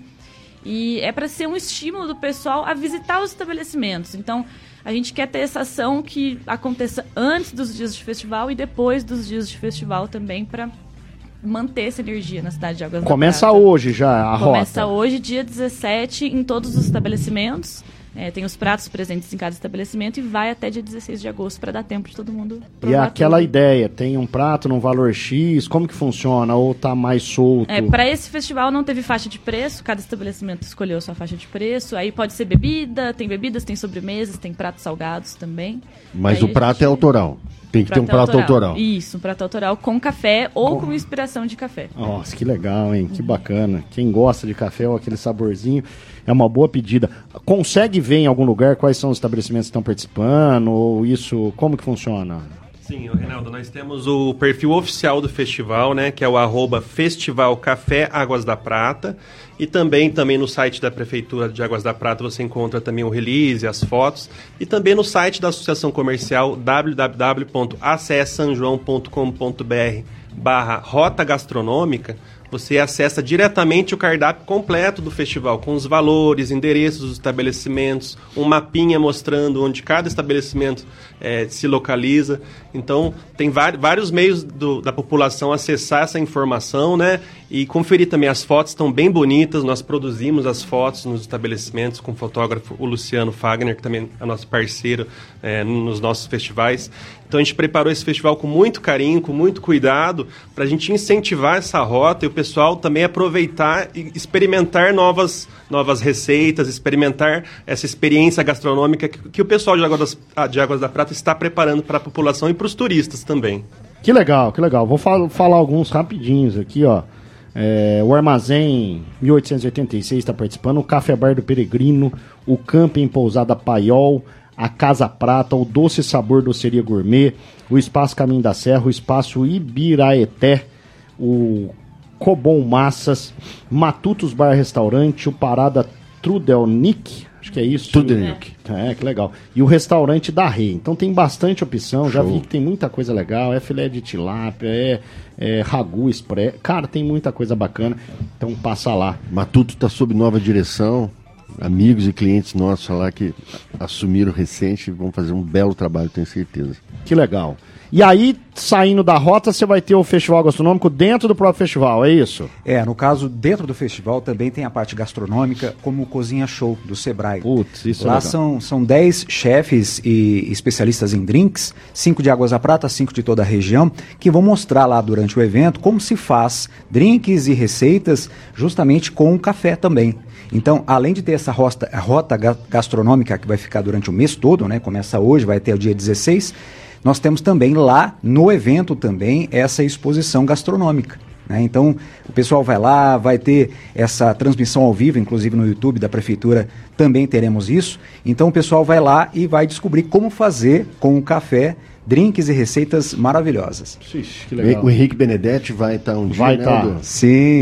E é para ser um estímulo do pessoal a visitar os estabelecimentos. Então, a gente quer ter essa ação que aconteça antes dos dias de festival e depois dos dias de festival também, para manter essa energia na cidade de Águas da Prata. Começa hoje já a rota? Começa hoje, dia 17, em todos os estabelecimentos. Tem os pratos presentes em cada estabelecimento e vai até dia 16 de agosto para dar tempo de todo mundo provar. E aquela ideia, tem um prato num valor X, como que funciona? Ou tá mais solto? Para esse festival não teve faixa de preço, cada estabelecimento escolheu a sua faixa de preço. Aí pode ser bebida, tem bebidas, tem sobremesas, tem pratos salgados também. Mas o prato é autoral. Tem que ter um prato autoral. Isso, um prato autoral com café ou com inspiração de café. Nossa, que legal, hein? Que bacana. Quem gosta de café ou aquele saborzinho, é uma boa pedida. Consegue ver em algum lugar quais são os estabelecimentos que estão participando? Ou isso, como que funciona? Sim, Reinaldo, nós temos o perfil oficial do festival, né, que é o @Festival Café Águas da Prata, e também no site da Prefeitura de Águas da Prata você encontra também o release, as fotos, e também no site da Associação Comercial www.acesanjoão.com.br/Rota Gastronômica. Você acessa diretamente o cardápio completo do festival, com os valores, endereços dos estabelecimentos, um mapinha mostrando onde cada estabelecimento se localiza. Então, tem vários meios da população acessar essa informação, né? e conferir também as fotos, estão bem bonitas, nós produzimos as fotos nos estabelecimentos com o fotógrafo, o Luciano Fagner, que também é nosso parceiro nos nossos festivais. Então a gente preparou esse festival com muito carinho, com muito cuidado, para a gente incentivar essa rota e o pessoal também aproveitar e experimentar novas receitas, experimentar essa experiência gastronômica que o pessoal de Águas da Prata está preparando para a população e para os turistas também. Que legal, que legal. Vou falar alguns rapidinhos aqui, ó. O Armazém 1886 está participando, o Café Bar do Peregrino, o Camping Pousada Paiol, a Casa Prata, o Doce Sabor Doceria Gourmet, o Espaço Caminho da Serra, o Espaço Ibiraeté, o Cobom Massas, Matutos Bar Restaurante, o Parada Trudelnick, acho que é isso. Trudelnick. Que legal. E o Restaurante da Rei. Então tem bastante opção, já vi que tem muita coisa legal, filé de tilápia, ragu express, cara, tem muita coisa bacana, então passa lá. Matuto está sob nova direção. Amigos e clientes nossos lá que assumiram recente vão fazer um belo trabalho, tenho certeza. Que legal. E aí, saindo da rota, você vai ter o festival gastronômico dentro do próprio festival, é isso? No caso, dentro do festival também tem a parte gastronômica, como o Cozinha Show do Sebrae. Putz, isso lá é legal. são 10 chefes e especialistas em drinks, 5 de Águas da Prata, 5 de toda a região, que vão mostrar lá durante o evento como se faz drinks e receitas justamente com o café também. Então, além de ter essa rota gastronômica que vai ficar durante o mês todo, né? Começa hoje, vai até o dia 16, nós temos também lá no evento também essa exposição gastronômica. Né? Então, o pessoal vai lá, vai ter essa transmissão ao vivo, inclusive no YouTube da Prefeitura também teremos isso. Então, o pessoal vai lá e vai descobrir como fazer com o café drinks e receitas maravilhosas. Ixi, que legal. O Henrique Benedetti vai estar um dia, vai né? estar. Sim.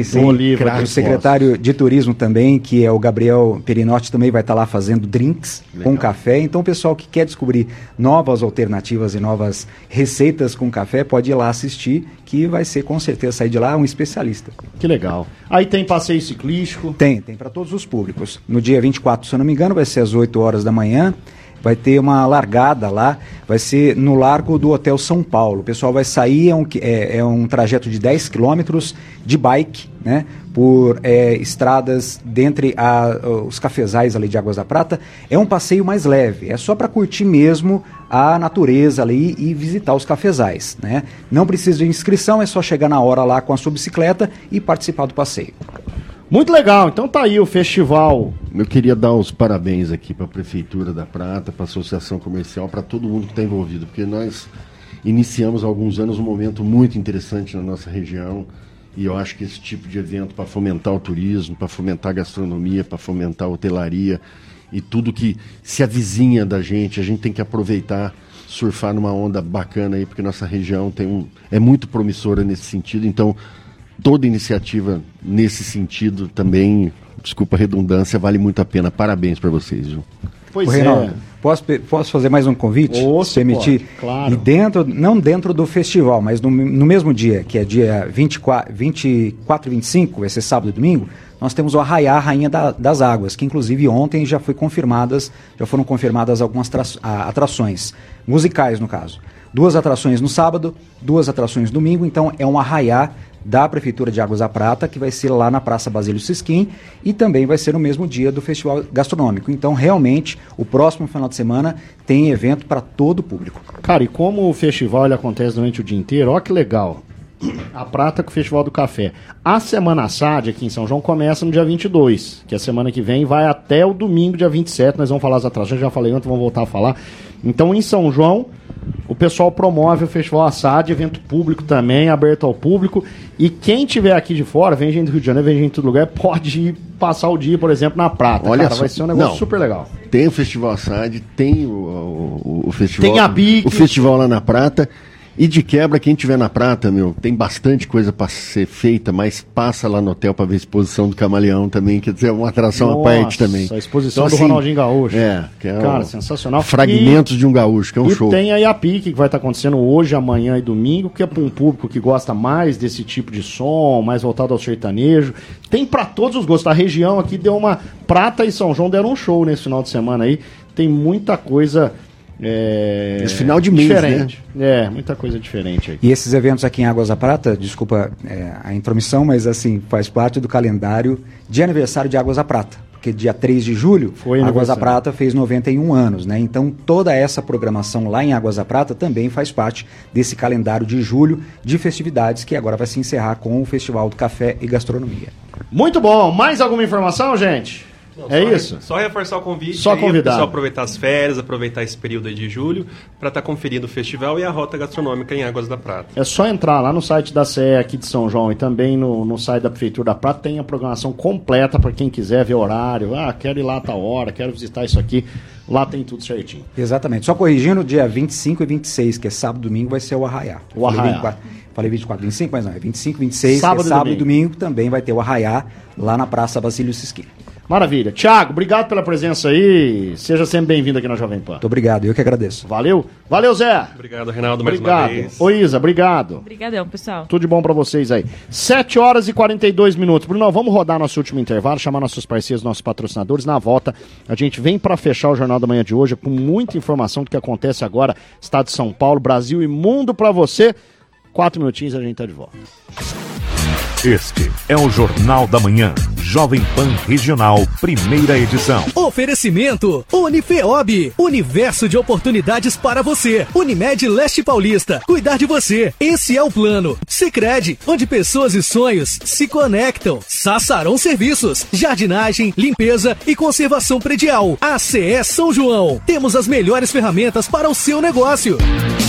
O secretário de Turismo também, que é o Gabriel Perinotti, também vai estar lá fazendo drinks com café. Então o pessoal que quer descobrir novas alternativas e novas receitas com café pode ir lá assistir, que vai ser com certeza sair de lá um especialista. Que legal. Aí tem passeio ciclístico? Tem para todos os públicos. No dia 24, se eu não me engano, vai ser às 8 horas da manhã. Vai ter uma largada lá, vai ser no Largo do Hotel São Paulo. O pessoal vai sair, é um trajeto de 10 quilômetros de bike, né, por estradas dentre os cafezais ali de Águas da Prata. É um passeio mais leve, é só para curtir mesmo a natureza ali e visitar os cafezais, né? Não precisa de inscrição, é só chegar na hora lá com a sua bicicleta e participar do passeio. Muito legal, então tá aí o festival. Eu queria dar os parabéns aqui para a Prefeitura da Prata, para a Associação Comercial, para todo mundo que está envolvido, porque nós iniciamos há alguns anos um momento muito interessante na nossa região, e eu acho que esse tipo de evento para fomentar o turismo, para fomentar a gastronomia, para fomentar a hotelaria e tudo que se avizinha da gente, a gente tem que aproveitar, surfar numa onda bacana aí, porque nossa região é muito promissora nesse sentido, então toda iniciativa nesse sentido também, desculpa a redundância, vale muito a pena. Parabéns para vocês, Ju. Pois Reinaldo, posso fazer mais um convite? Se permitir? Pode, claro. E não dentro do festival, mas no mesmo dia, que é dia 24 e 25, vai ser sábado e domingo, nós temos o Arraiá Rainha das Águas, que inclusive ontem já foram confirmadas algumas atrações, musicais no caso. 2 atrações no sábado, 2 atrações no domingo, então é um arraiá da Prefeitura de Águas da Prata, que vai ser lá na Praça Basílio Sisquim, e também vai ser no mesmo dia do Festival Gastronômico. Então, realmente, o próximo final de semana tem evento para todo o público. Cara, e como o festival ele acontece durante o dia inteiro, ó que legal. A Prata com o Festival do Café. A Semana SAD aqui em São João começa no dia 22, que é a semana que vem, vai até o domingo, dia 27. Nós vamos falar as atrações, já falei ontem, vamos voltar a falar. Então, em São João, o pessoal promove o Festival Assad, evento público também, aberto ao público. E quem tiver aqui de fora, vem gente do Rio de Janeiro, vem gente de todo lugar, pode ir passar o dia, por exemplo, na Prata. Olha, cara, vai ser um negócio super legal. Tem o Festival Assad, tem o festival. Tem a BIC. O festival lá na Prata. E de quebra, quem estiver na Prata, tem bastante coisa para ser feita, mas passa lá no hotel para ver a exposição do Camaleão também, quer dizer, uma atração à parte também. A exposição então, do Ronaldinho Gaúcho. Que é cara, sensacional. Fragmentos de um gaúcho, que é um show. E tem aí a PIC, que vai estar acontecendo hoje, amanhã e domingo, que é para um público que gosta mais desse tipo de som, mais voltado ao sertanejo. Tem para todos os gostos. A região aqui deu uma... Prata e São João deram um show nesse final de semana aí. Tem muita coisa Esse final de mês, diferente, né? Muita coisa diferente aí. E esses eventos aqui em Águas da Prata, desculpa a intromissão, mas assim, faz parte do calendário de aniversário de Águas da Prata. Porque dia 3 de julho, Águas da Prata fez 91 anos, né? Então toda essa programação lá em Águas da Prata também faz parte desse calendário de julho de festividades que agora vai se encerrar com o Festival do Café e Gastronomia. Muito bom. Mais alguma informação, gente? Não, isso? Só reforçar o convite. Só convidar. O pessoal aproveitar as férias, aproveitar esse período aí de julho para estar conferindo o festival e a rota gastronômica em Águas da Prata. É só entrar lá no site da CE aqui de São João e também no site da Prefeitura da Prata. Tem a programação completa para quem quiser ver horário. Quero ir lá a tal hora, quero visitar isso aqui. Lá tem tudo certinho. Exatamente. Só corrigindo, dia 25 e 26, que é sábado e domingo, vai ser o Arraiá. O Arraiá. Falei 24, 25, mas não, é 25, 26, sábado e domingo também vai ter o Arraiá lá na Praça Basílio Siqueira. Maravilha. Tiago, obrigado pela presença aí. Seja sempre bem-vindo aqui na Jovem Pan. Muito obrigado, eu que agradeço. Valeu. Valeu, Zé. Obrigado, Reinaldo, mais uma vez. Ô, Isa, obrigado. Obrigadão, pessoal. Tudo de bom pra vocês aí. 7 horas e 42 minutos. Bruno, vamos rodar nosso último intervalo, chamar nossos parceiros, nossos patrocinadores. Na volta, a gente vem pra fechar o Jornal da Manhã de hoje com muita informação do que acontece agora. Estado de São Paulo, Brasil e mundo pra você. 4 minutinhos e a gente tá de volta. Este é o Jornal da Manhã, Jovem Pan Regional, primeira edição. Oferecimento Unifeob, universo de oportunidades para você. Unimed Leste Paulista, cuidar de você, esse é o plano. Sicredi, onde pessoas e sonhos se conectam. Sassarão Serviços, jardinagem, limpeza e conservação predial. ACE São João, temos as melhores ferramentas para o seu negócio.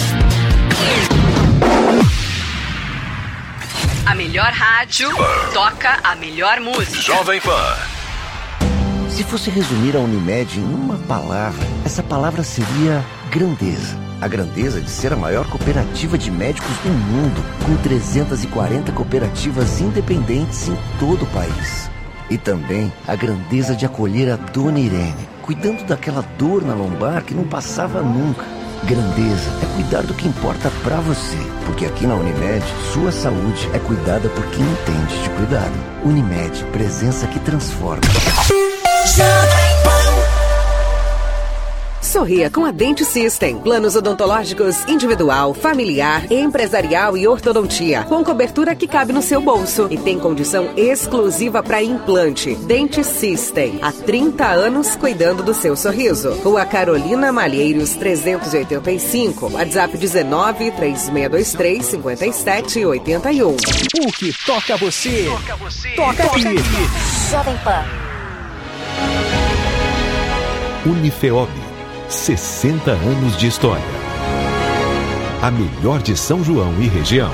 A melhor rádio toca a melhor música. Jovem Pan. Se fosse resumir a Unimed em uma palavra, essa palavra seria grandeza. A grandeza de ser a maior cooperativa de médicos do mundo, com 340 cooperativas independentes em todo o país. E também a grandeza de acolher a Dona Irene, cuidando daquela dor na lombar que não passava nunca. Grandeza é cuidar do que importa pra você, porque aqui na Unimed, sua saúde é cuidada por quem entende de cuidado. Unimed, presença que transforma. Sorria com a Dente System. Planos odontológicos individual, familiar, empresarial e ortodontia. Com cobertura que cabe no seu bolso. E tem condição exclusiva para implante. Dente System. Há 30 anos cuidando do seu sorriso. Rua Carolina Malheiros 385. WhatsApp 19 3623 5781. O que toca você? Toca aqui. Jovem Pan. Unifeob. 60 anos de história. A melhor de São João e região.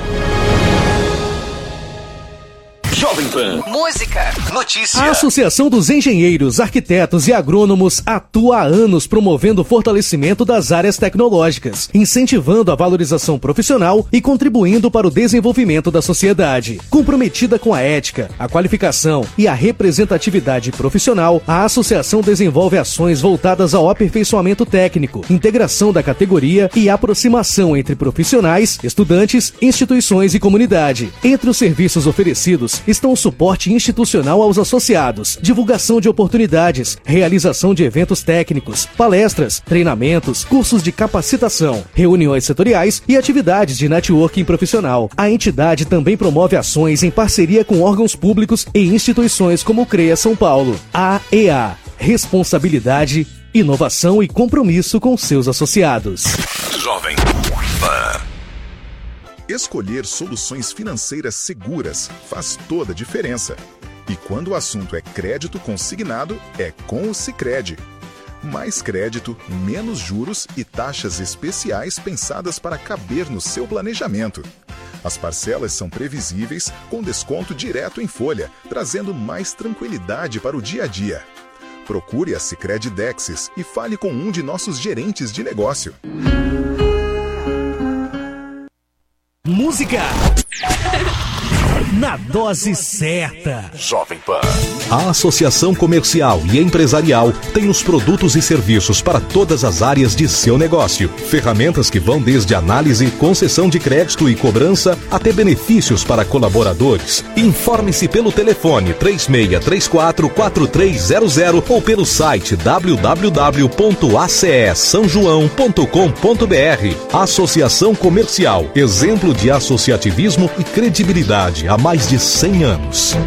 Jovem Pan. Música. Notícia. A Associação dos Engenheiros, Arquitetos e Agrônomos atua há anos promovendo o fortalecimento das áreas tecnológicas, incentivando a valorização profissional e contribuindo para o desenvolvimento da sociedade. Comprometida com a ética, a qualificação e a representatividade profissional, a associação desenvolve ações voltadas ao aperfeiçoamento técnico, integração da categoria e aproximação entre profissionais, estudantes, instituições e comunidade. Entre os serviços oferecidos estão o suporte institucional aos associados, divulgação de oportunidades, realização de eventos técnicos, palestras, treinamentos, cursos de capacitação, reuniões setoriais e atividades de networking profissional. A entidade também promove ações em parceria com órgãos públicos e instituições como o CREA São Paulo. AEA. Responsabilidade, inovação e compromisso com seus associados. Jovem Pan. Escolher soluções financeiras seguras faz toda a diferença. E quando o assunto é crédito consignado, é com o Sicredi. Mais crédito, menos juros e taxas especiais pensadas para caber no seu planejamento. As parcelas são previsíveis, com desconto direto em folha, trazendo mais tranquilidade para o dia a dia. Procure a Sicredi Dexis e fale com um de nossos gerentes de negócio. Música na dose certa. Jovem Pan. A Associação Comercial e Empresarial tem os produtos e serviços para todas as áreas de seu negócio. Ferramentas que vão desde análise, concessão de crédito e cobrança até benefícios para colaboradores. Informe-se pelo telefone 3634-4300 ou pelo site www.acesanjoão.com.br. Associação Comercial, exemplo de associativismo e credibilidade há mais de 100 anos.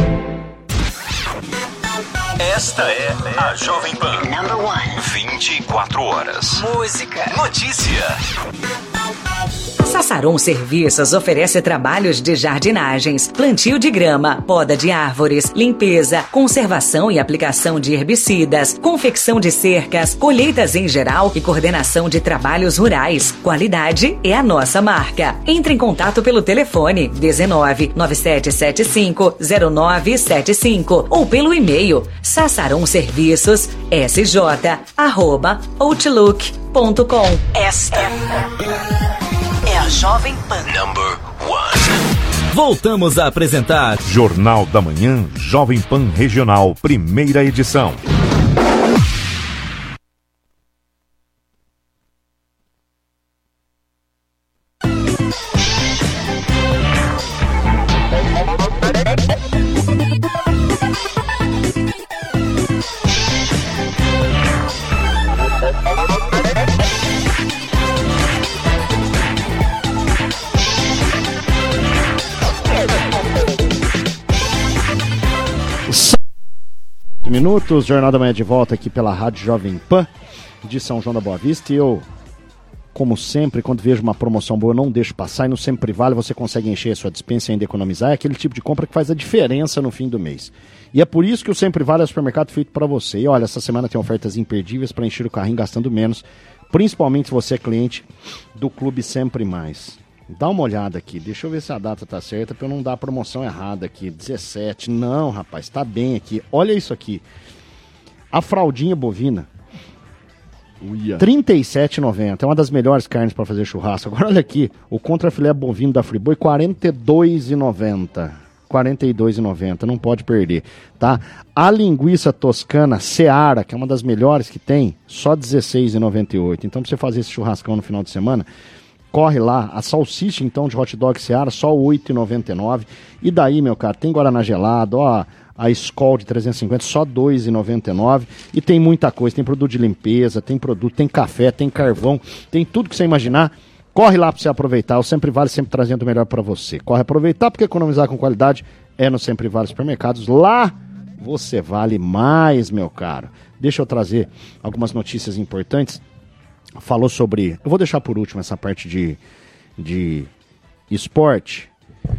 Esta é a Jovem Pan. Number 1. 24 horas. Música. Notícia. Sassaron Serviços oferece trabalhos de jardinagens, plantio de grama, poda de árvores, limpeza, conservação e aplicação de herbicidas, confecção de cercas, colheitas em geral e coordenação de trabalhos rurais. Qualidade é a nossa marca. Entre em contato pelo telefone 19 9775 0975 ou pelo e-mail sassaronserviços@outlook.com. Esta é a Jovem Pan. Number 1. Voltamos a apresentar Jornal da Manhã, Jovem Pan Regional, primeira edição. Minutos, Jornal da Manhã de volta aqui pela Rádio Jovem Pan de São João da Boa Vista. E eu, como sempre, quando vejo uma promoção boa, eu não deixo passar. E no Sempre Vale você consegue encher a sua despensa e ainda economizar. É aquele tipo de compra que faz a diferença no fim do mês. E é por isso que o Sempre Vale é o supermercado feito para você. E olha, essa semana tem ofertas imperdíveis para encher o carrinho gastando menos, principalmente se você é cliente do Clube Sempre Mais. Dá uma olhada aqui, deixa eu ver se a data tá certa pra eu não dar a promoção errada aqui. 17, não rapaz, tá bem aqui. Olha isso aqui, a fraldinha bovina, R$ 37,90, é uma das melhores carnes para fazer churrasco. Agora olha aqui, o contrafilé bovino da Friboi, R$ 42,90. R$ 42,90, não pode perder, tá? A linguiça toscana Seara, que é uma das melhores que tem, só R$ 16,98. Então pra você fazer esse churrascão no final de semana, corre lá. A salsicha, então, de hot dog Seara, só R$ 8,99. E daí, meu cara, tem Guaraná gelado, ó, a Skol de 350, só R$ 2,99. E tem muita coisa, tem produto de limpeza, tem produto, tem café, tem carvão, tem tudo que você imaginar. Corre lá para você aproveitar. O Sempre Vale sempre trazendo o melhor para você. Corre aproveitar, porque economizar com qualidade é no Sempre Vale Supermercados. Lá você vale mais, meu caro. Deixa eu trazer algumas notícias importantes. Falou sobre... Eu vou deixar por último essa parte de esporte.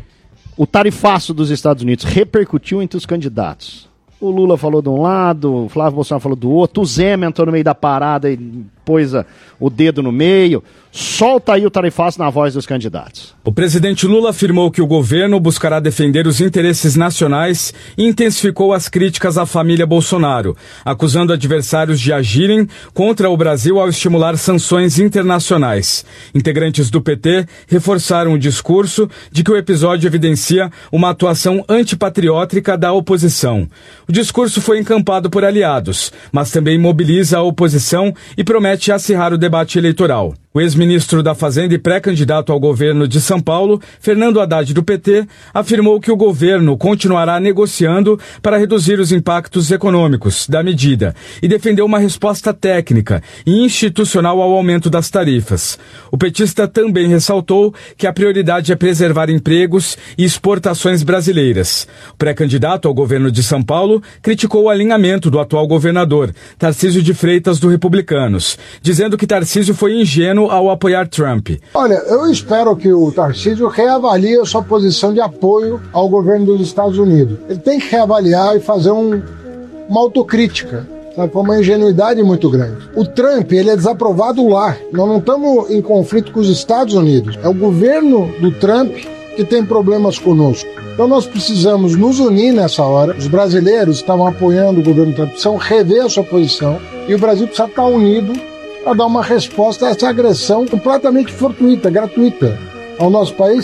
O tarifaço dos Estados Unidos repercutiu entre os candidatos. O Lula falou de um lado, o Flávio Bolsonaro falou do outro, o Zema entrou no meio da parada e pôs o dedo no meio. Solta aí o tarifaço na voz dos candidatos. O presidente Lula afirmou que o governo buscará defender os interesses nacionais e intensificou as críticas à família Bolsonaro, acusando adversários de agirem contra o Brasil ao estimular sanções internacionais. Integrantes do PT reforçaram o discurso de que o episódio evidencia uma atuação antipatriótica da oposição. O discurso foi encampado por aliados, mas também mobiliza a oposição e promete acirrar o debate eleitoral. O ex-ministro da Fazenda e pré-candidato ao governo de São Paulo, Fernando Haddad do PT, afirmou que o governo continuará negociando para reduzir os impactos econômicos da medida e defendeu uma resposta técnica e institucional ao aumento das tarifas. O petista também ressaltou que a prioridade é preservar empregos e exportações brasileiras. O pré-candidato ao governo de São Paulo criticou o alinhamento do atual governador, Tarcísio de Freitas, do Republicanos, dizendo que Tarcísio foi ingênuo ao apoiar Trump. Olha, eu espero que o Tarcísio reavalie a sua posição de apoio ao governo dos Estados Unidos. Ele tem que reavaliar e fazer uma autocrítica, sabe, com uma ingenuidade muito grande. O Trump, ele é desaprovado lá. Nós não estamos em conflito com os Estados Unidos. É o governo do Trump que tem problemas conosco. Então nós precisamos nos unir nessa hora. Os brasileiros estavam apoiando o governo Trump, precisam rever a sua posição e o Brasil precisa estar unido para dar uma resposta a essa agressão completamente fortuita, gratuita ao nosso país, que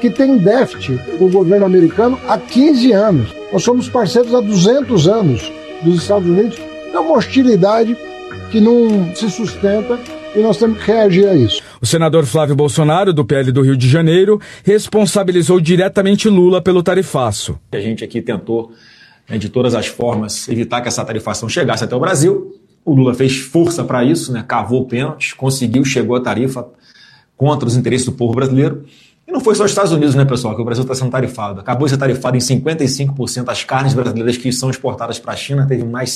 que tem déficit com o governo americano há 15 anos. Nós somos parceiros há 200 anos dos Estados Unidos. É uma hostilidade que não se sustenta e nós temos que reagir a isso. O senador Flávio Bolsonaro, do PL do Rio de Janeiro, responsabilizou diretamente Lula pelo tarifaço. A gente aqui tentou, de todas as formas, evitar que essa tarifação chegasse até o Brasil. O Lula fez força para isso, cavou pênaltis, conseguiu, chegou à tarifa contra os interesses do povo brasileiro. E não foi só os Estados Unidos, pessoal, que o Brasil está sendo tarifado. Acabou de ser tarifado em 55% as carnes brasileiras que são exportadas para a China, teve mais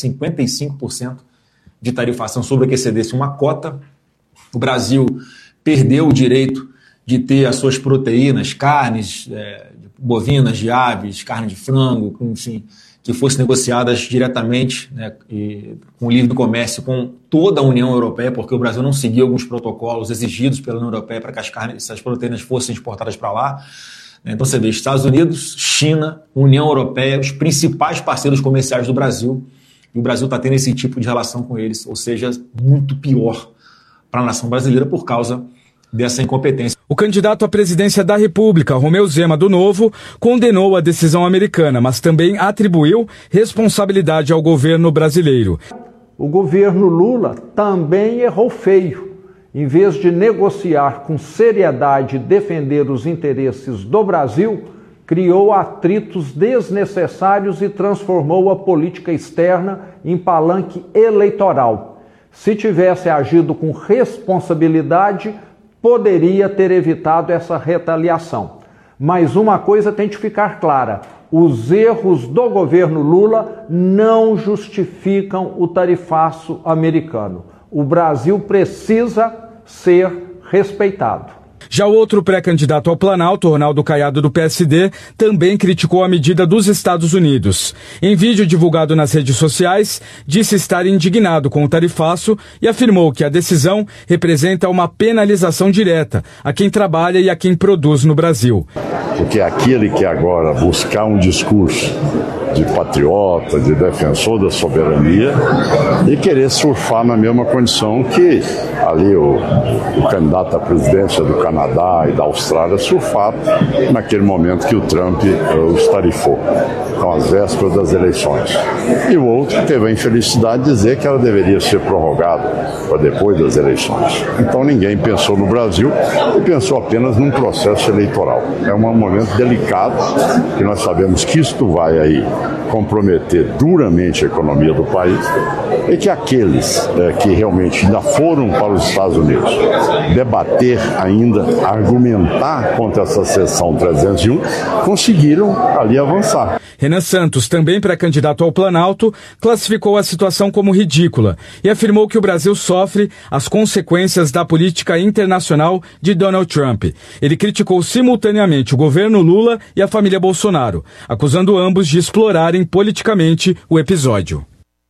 55% de tarifação sobre o que excedesse uma cota. O Brasil perdeu o direito de ter as suas proteínas, carnes bovinas, de aves, carne de frango, enfim, que fossem negociadas diretamente e com livre comércio com toda a União Europeia, porque o Brasil não seguiu alguns protocolos exigidos pela União Europeia para que essas proteínas fossem exportadas para lá. Então você vê Estados Unidos, China, União Europeia, os principais parceiros comerciais do Brasil, e o Brasil está tendo esse tipo de relação com eles, ou seja, muito pior para a nação brasileira por causa dessa incompetência. O candidato à presidência da República, Romeu Zema, do Novo, condenou a decisão americana, mas também atribuiu responsabilidade ao governo brasileiro. O governo Lula também errou feio. Em vez de negociar com seriedade e defender os interesses do Brasil, criou atritos desnecessários e transformou a política externa em palanque eleitoral. Se tivesse agido com responsabilidade, poderia ter evitado essa retaliação. Mas uma coisa tem de ficar clara: os erros do governo Lula não justificam o tarifaço americano. O Brasil precisa ser respeitado. Já o outro pré-candidato ao Planalto, Ronaldo Caiado, do PSD, também criticou a medida dos Estados Unidos. Em vídeo divulgado nas redes sociais, disse estar indignado com o tarifaço e afirmou que a decisão representa uma penalização direta a quem trabalha e a quem produz no Brasil. Porque aquele que agora buscar um discurso de patriota, de defensor da soberania e querer surfar na mesma condição que ali o candidato à presidência do Canadá e da Austrália surfaram naquele momento que o Trump os tarifou, então às vésperas das eleições. E o outro teve a infelicidade de dizer que ela deveria ser prorrogada para depois das eleições. Então ninguém pensou no Brasil e pensou apenas num processo eleitoral. É um momento delicado, que nós sabemos que isto vai aí comprometer duramente a economia do país, e que aqueles que realmente ainda foram para os Estados Unidos debater ainda, argumentar contra essa seção 301, conseguiram ali avançar. Renan Santos, também pré-candidato ao Planalto, classificou a situação como ridícula e afirmou que o Brasil sofre as consequências da política internacional de Donald Trump. Ele criticou simultaneamente o governo Lula e a família Bolsonaro, acusando ambos de explorarem politicamente o episódio.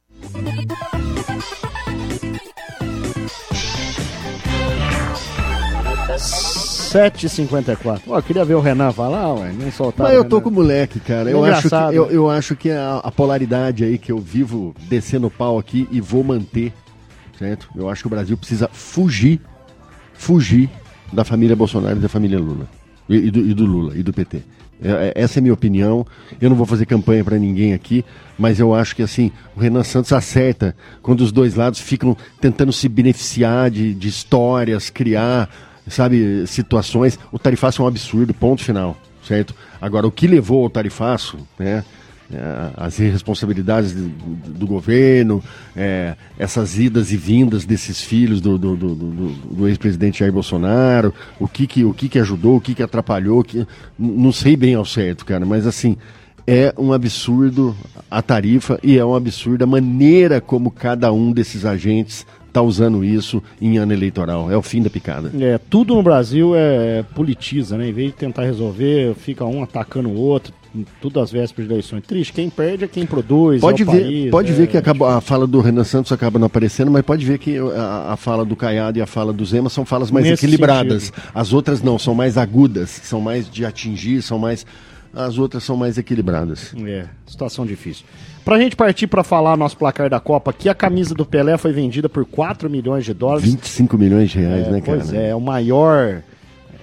(7h54) Eu queria ver o Renan falar, nem soltar. Mas eu tô com o moleque, cara. Eu acho que a polaridade aí que eu vivo descendo o pau aqui e vou manter, certo? Eu acho que o Brasil precisa fugir da família Bolsonaro e da família Lula. E do Lula e do PT. Essa é a minha opinião. Eu não vou fazer campanha para ninguém aqui, mas eu acho que assim, o Renan Santos acerta quando os dois lados ficam tentando se beneficiar de histórias, criar, sabe, situações. O tarifaço é um absurdo, ponto final, certo? Agora, o que levou ao tarifaço, né, as irresponsabilidades do governo, essas idas e vindas desses filhos do ex-presidente Jair Bolsonaro, o que ajudou, o que atrapalhou, não sei bem ao certo, cara, mas assim, é um absurdo a tarifa e é um absurdo a maneira como cada um desses agentes está usando isso em ano eleitoral. É o fim da picada. Tudo no Brasil politiza, né? Em vez de tentar resolver, fica um atacando o outro, tudo às vésperas de eleições. Triste, quem perde é quem produz, pode ver que acaba, a fala do Renan Santos acaba não aparecendo, mas pode ver que a fala do Caiado e a fala do Zema são falas mais equilibradas. Sentido. As outras não, são mais agudas, são mais de atingir, as outras são mais equilibradas. Situação difícil. Pra gente partir pra falar nosso placar da Copa aqui, a camisa do Pelé foi vendida por $4 milhões. 25 milhões de reais, né, cara? Pois é o maior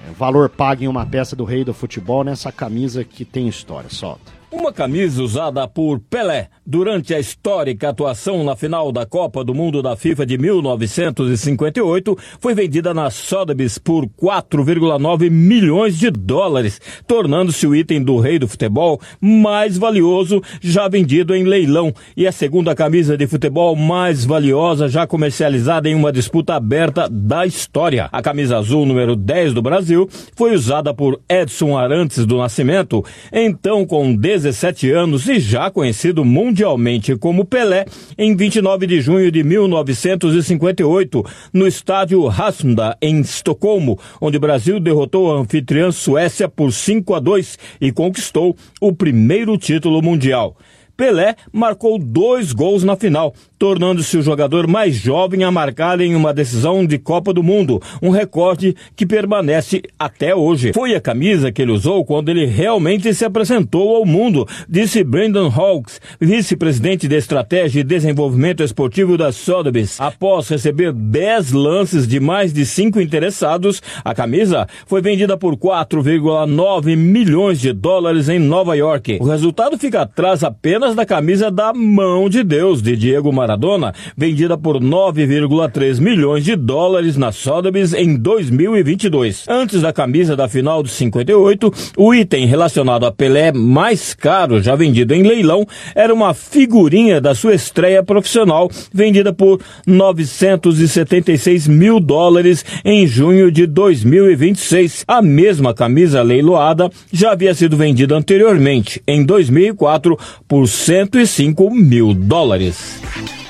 valor pago em uma peça do rei do futebol nessa camisa que tem história. Solta. Uma camisa usada por Pelé durante a histórica atuação na final da Copa do Mundo da FIFA de 1958 foi vendida na Sotheby's por 4,9 milhões de dólares, tornando-se o item do rei do futebol mais valioso já vendido em leilão e a segunda camisa de futebol mais valiosa já comercializada em uma disputa aberta da história. A camisa azul número 10 do Brasil foi usada por Edson Arantes do Nascimento, então com 17 anos e já conhecido mundialmente como Pelé, em 29 de junho de 1958, no estádio Rasmunda, em Estocolmo, onde o Brasil derrotou a anfitriã Suécia por 5-2 e conquistou o primeiro título mundial. Pelé marcou 2 gols na final, tornando-se o jogador mais jovem a marcar em uma decisão de Copa do Mundo, um recorde que permanece até hoje. Foi a camisa que ele usou quando ele realmente se apresentou ao mundo, disse Brendan Hawkes, vice-presidente de Estratégia e Desenvolvimento Esportivo da Sotheby's. Após receber 10 lances de mais de 5 interessados, a camisa foi vendida por 4,9 milhões de dólares em Nova York. O resultado fica atrás apenas da camisa da Mão de Deus, de Diego Maradona, vendida por 9,3 milhões de dólares na Sotheby's em 2022. Antes da camisa da final de 58, o item relacionado a Pelé mais caro já vendido em leilão era uma figurinha da sua estreia profissional, vendida por 976 mil dólares em junho de 2026. A mesma camisa leiloada já havia sido vendida anteriormente, em 2004, por 105 mil dólares.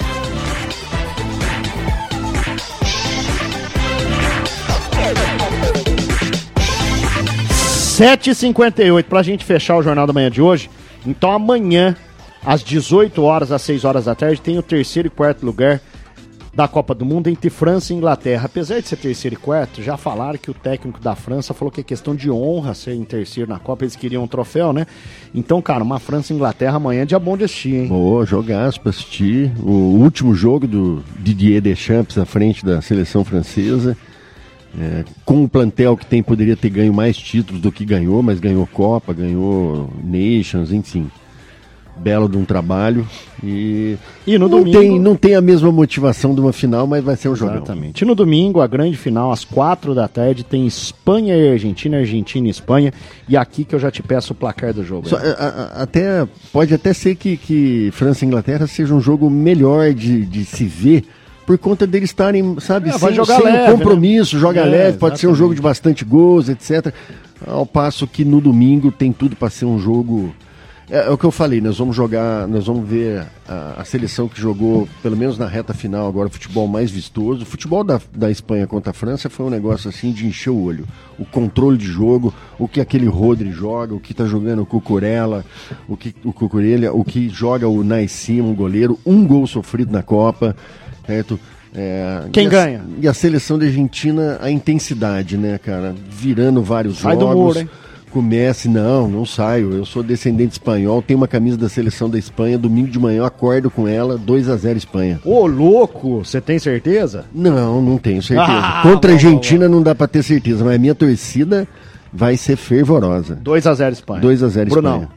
(7h58) pra gente fechar o Jornal da Manhã de hoje. Então amanhã, às 18 horas, às 6 horas da tarde, tem o terceiro e quarto lugar da Copa do Mundo entre França e Inglaterra. Apesar de ser terceiro e quarto, já falaram que o técnico da França falou que é questão de honra ser em terceiro na Copa, eles queriam um troféu, né? Então, cara, uma França e Inglaterra amanhã é dia bom de assistir, hein? Boa, jogaço pra assistir. O último jogo do Didier Deschamps à frente da seleção francesa. Com o plantel que tem, poderia ter ganho mais títulos do que ganhou, mas ganhou Copa, ganhou Nations, enfim. Belo de um trabalho e no domingo não tem a mesma motivação de uma final, mas vai ser um jogão. Exatamente. E no domingo, a grande final, às 4 da tarde, tem Espanha e Argentina e Espanha. E aqui que eu já te peço o placar do jogo. Pode até ser que França e Inglaterra seja um jogo melhor de se ver, por conta deles estarem, sabe, sem leve, compromisso, né? Joga leve, pode ser um jogo de bastante gols, etc. Ao passo que no domingo tem tudo para ser um jogo... É o que eu falei, nós vamos ver a seleção que jogou, pelo menos na reta final agora, o futebol mais vistoso. O futebol da Espanha contra a França foi um negócio assim de encher o olho. O controle de jogo, o que aquele Rodri joga, o que tá jogando o Cucurella, o que joga o Unai Simon, goleiro, um gol sofrido na Copa, certo? Quem ganha? E a seleção da Argentina, a intensidade, né, cara? Virando vários jogos. Sai do muro, hein? Comece, não saio, eu sou descendente espanhol, tenho uma camisa da seleção da Espanha, domingo de manhã eu acordo com ela, 2-0 Espanha. Ô, louco, você tem certeza? Não tenho certeza. Contra a Argentina não dá pra ter certeza, mas a minha torcida vai ser fervorosa. 2-0 Espanha. 2-0 Espanha. Brunão.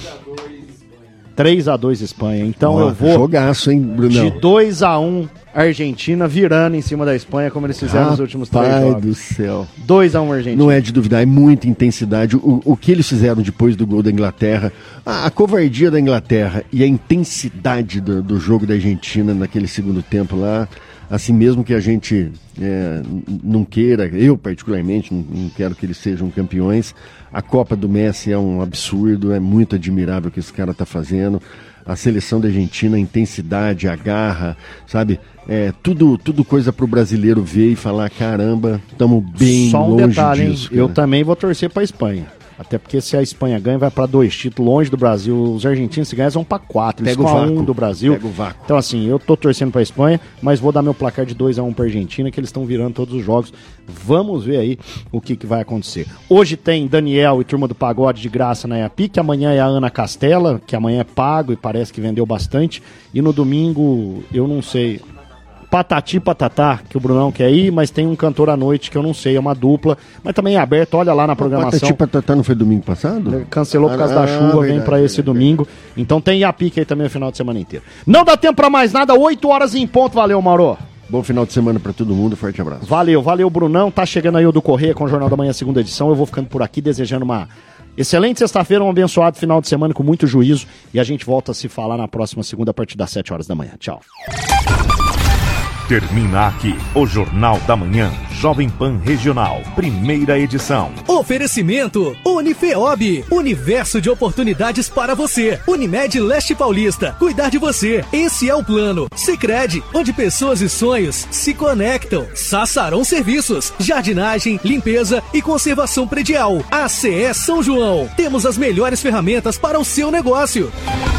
3-2 Espanha, então eu vou... Jogaço, hein, Brunão? De 2-1 Argentina virando em cima da Espanha, como eles fizeram nos últimos 3 jogos. Pai do céu. 2-1 Argentina. Não é de duvidar, é muita intensidade. O que eles fizeram depois do gol da Inglaterra, a covardia da Inglaterra e a intensidade do jogo da Argentina naquele segundo tempo lá, assim mesmo que a gente não queira, eu particularmente não quero que eles sejam campeões, a Copa do Messi é um absurdo, é muito admirável o que esse cara tá fazendo. A seleção da Argentina, a intensidade, a garra, sabe? Tudo coisa pro brasileiro ver e falar, caramba, estamos bem só um longe detalhe, disso. Eu também vou torcer pra Espanha. Até porque se a Espanha ganha, vai para 2 títulos longe do Brasil. Os argentinos, se ganham, vão para 4. Eles ficam a 1 do Brasil. Pega o vácuo. Então, assim, eu tô torcendo pra Espanha, mas vou dar meu placar de 2-1 pra Argentina, que eles estão virando todos os jogos. Vamos ver aí o que vai acontecer. Hoje tem Daniel e Turma do Pagode de graça na EAPIC. Amanhã é a Ana Castela, que amanhã é pago e parece que vendeu bastante. E no domingo, eu não sei... Patati Patatá, que o Brunão quer ir, mas tem um cantor à noite que eu não sei, é uma dupla, mas também é aberto, olha lá na programação. Patati Patatá não foi domingo passado? Cancelou por causa da chuva, vem pra esse domingo. Então tem Iapique aí também o final de semana inteiro. Não dá tempo pra mais nada, 8 horas em ponto, valeu, Mauro. Bom final de semana pra todo mundo, forte abraço. Valeu, Brunão, tá chegando aí o do Correia com o Jornal da Manhã, segunda edição, eu vou ficando por aqui desejando uma excelente sexta-feira, um abençoado final de semana com muito juízo e a gente volta a se falar na próxima segunda a partir das 7 horas da manhã. Tchau. Termina aqui o Jornal da Manhã, Jovem Pan Regional, primeira edição. Oferecimento Unifeob, universo de oportunidades para você. Unimed Leste Paulista, cuidar de você, esse é o plano. Sicredi, onde pessoas e sonhos se conectam. Sassarão Serviços, jardinagem, limpeza e conservação predial. ACE São João, temos as melhores ferramentas para o seu negócio.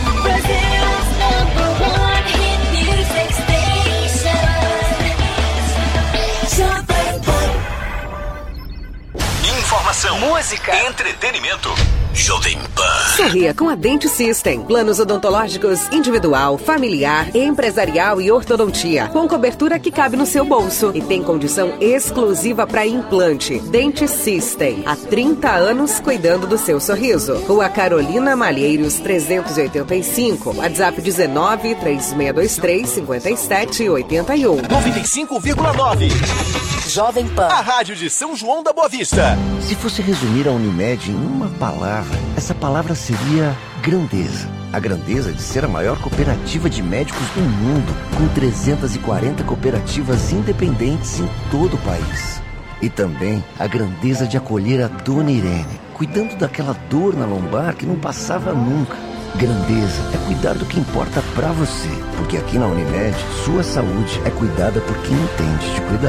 Informação, música, entretenimento. Jovem Pan. Sorria com a Dente System. Planos odontológicos individual, familiar, empresarial e ortodontia. Com cobertura que cabe no seu bolso. E tem condição exclusiva para implante. Dente System. Há 30 anos cuidando do seu sorriso. Rua Carolina Malheiros, 385. WhatsApp 19 3623 5781. 95,9. Jovem Pan. A rádio de São João da Boa Vista. Se fosse resumir a Unimed em uma palavra, essa palavra seria grandeza. A grandeza de ser a maior cooperativa de médicos do mundo, com 340 cooperativas independentes em todo o país. E também a grandeza de acolher a Dona Irene, cuidando daquela dor na lombar que não passava nunca. Grandeza é cuidar do que importa pra você, porque aqui na Unimed, sua saúde é cuidada por quem entende de cuidar.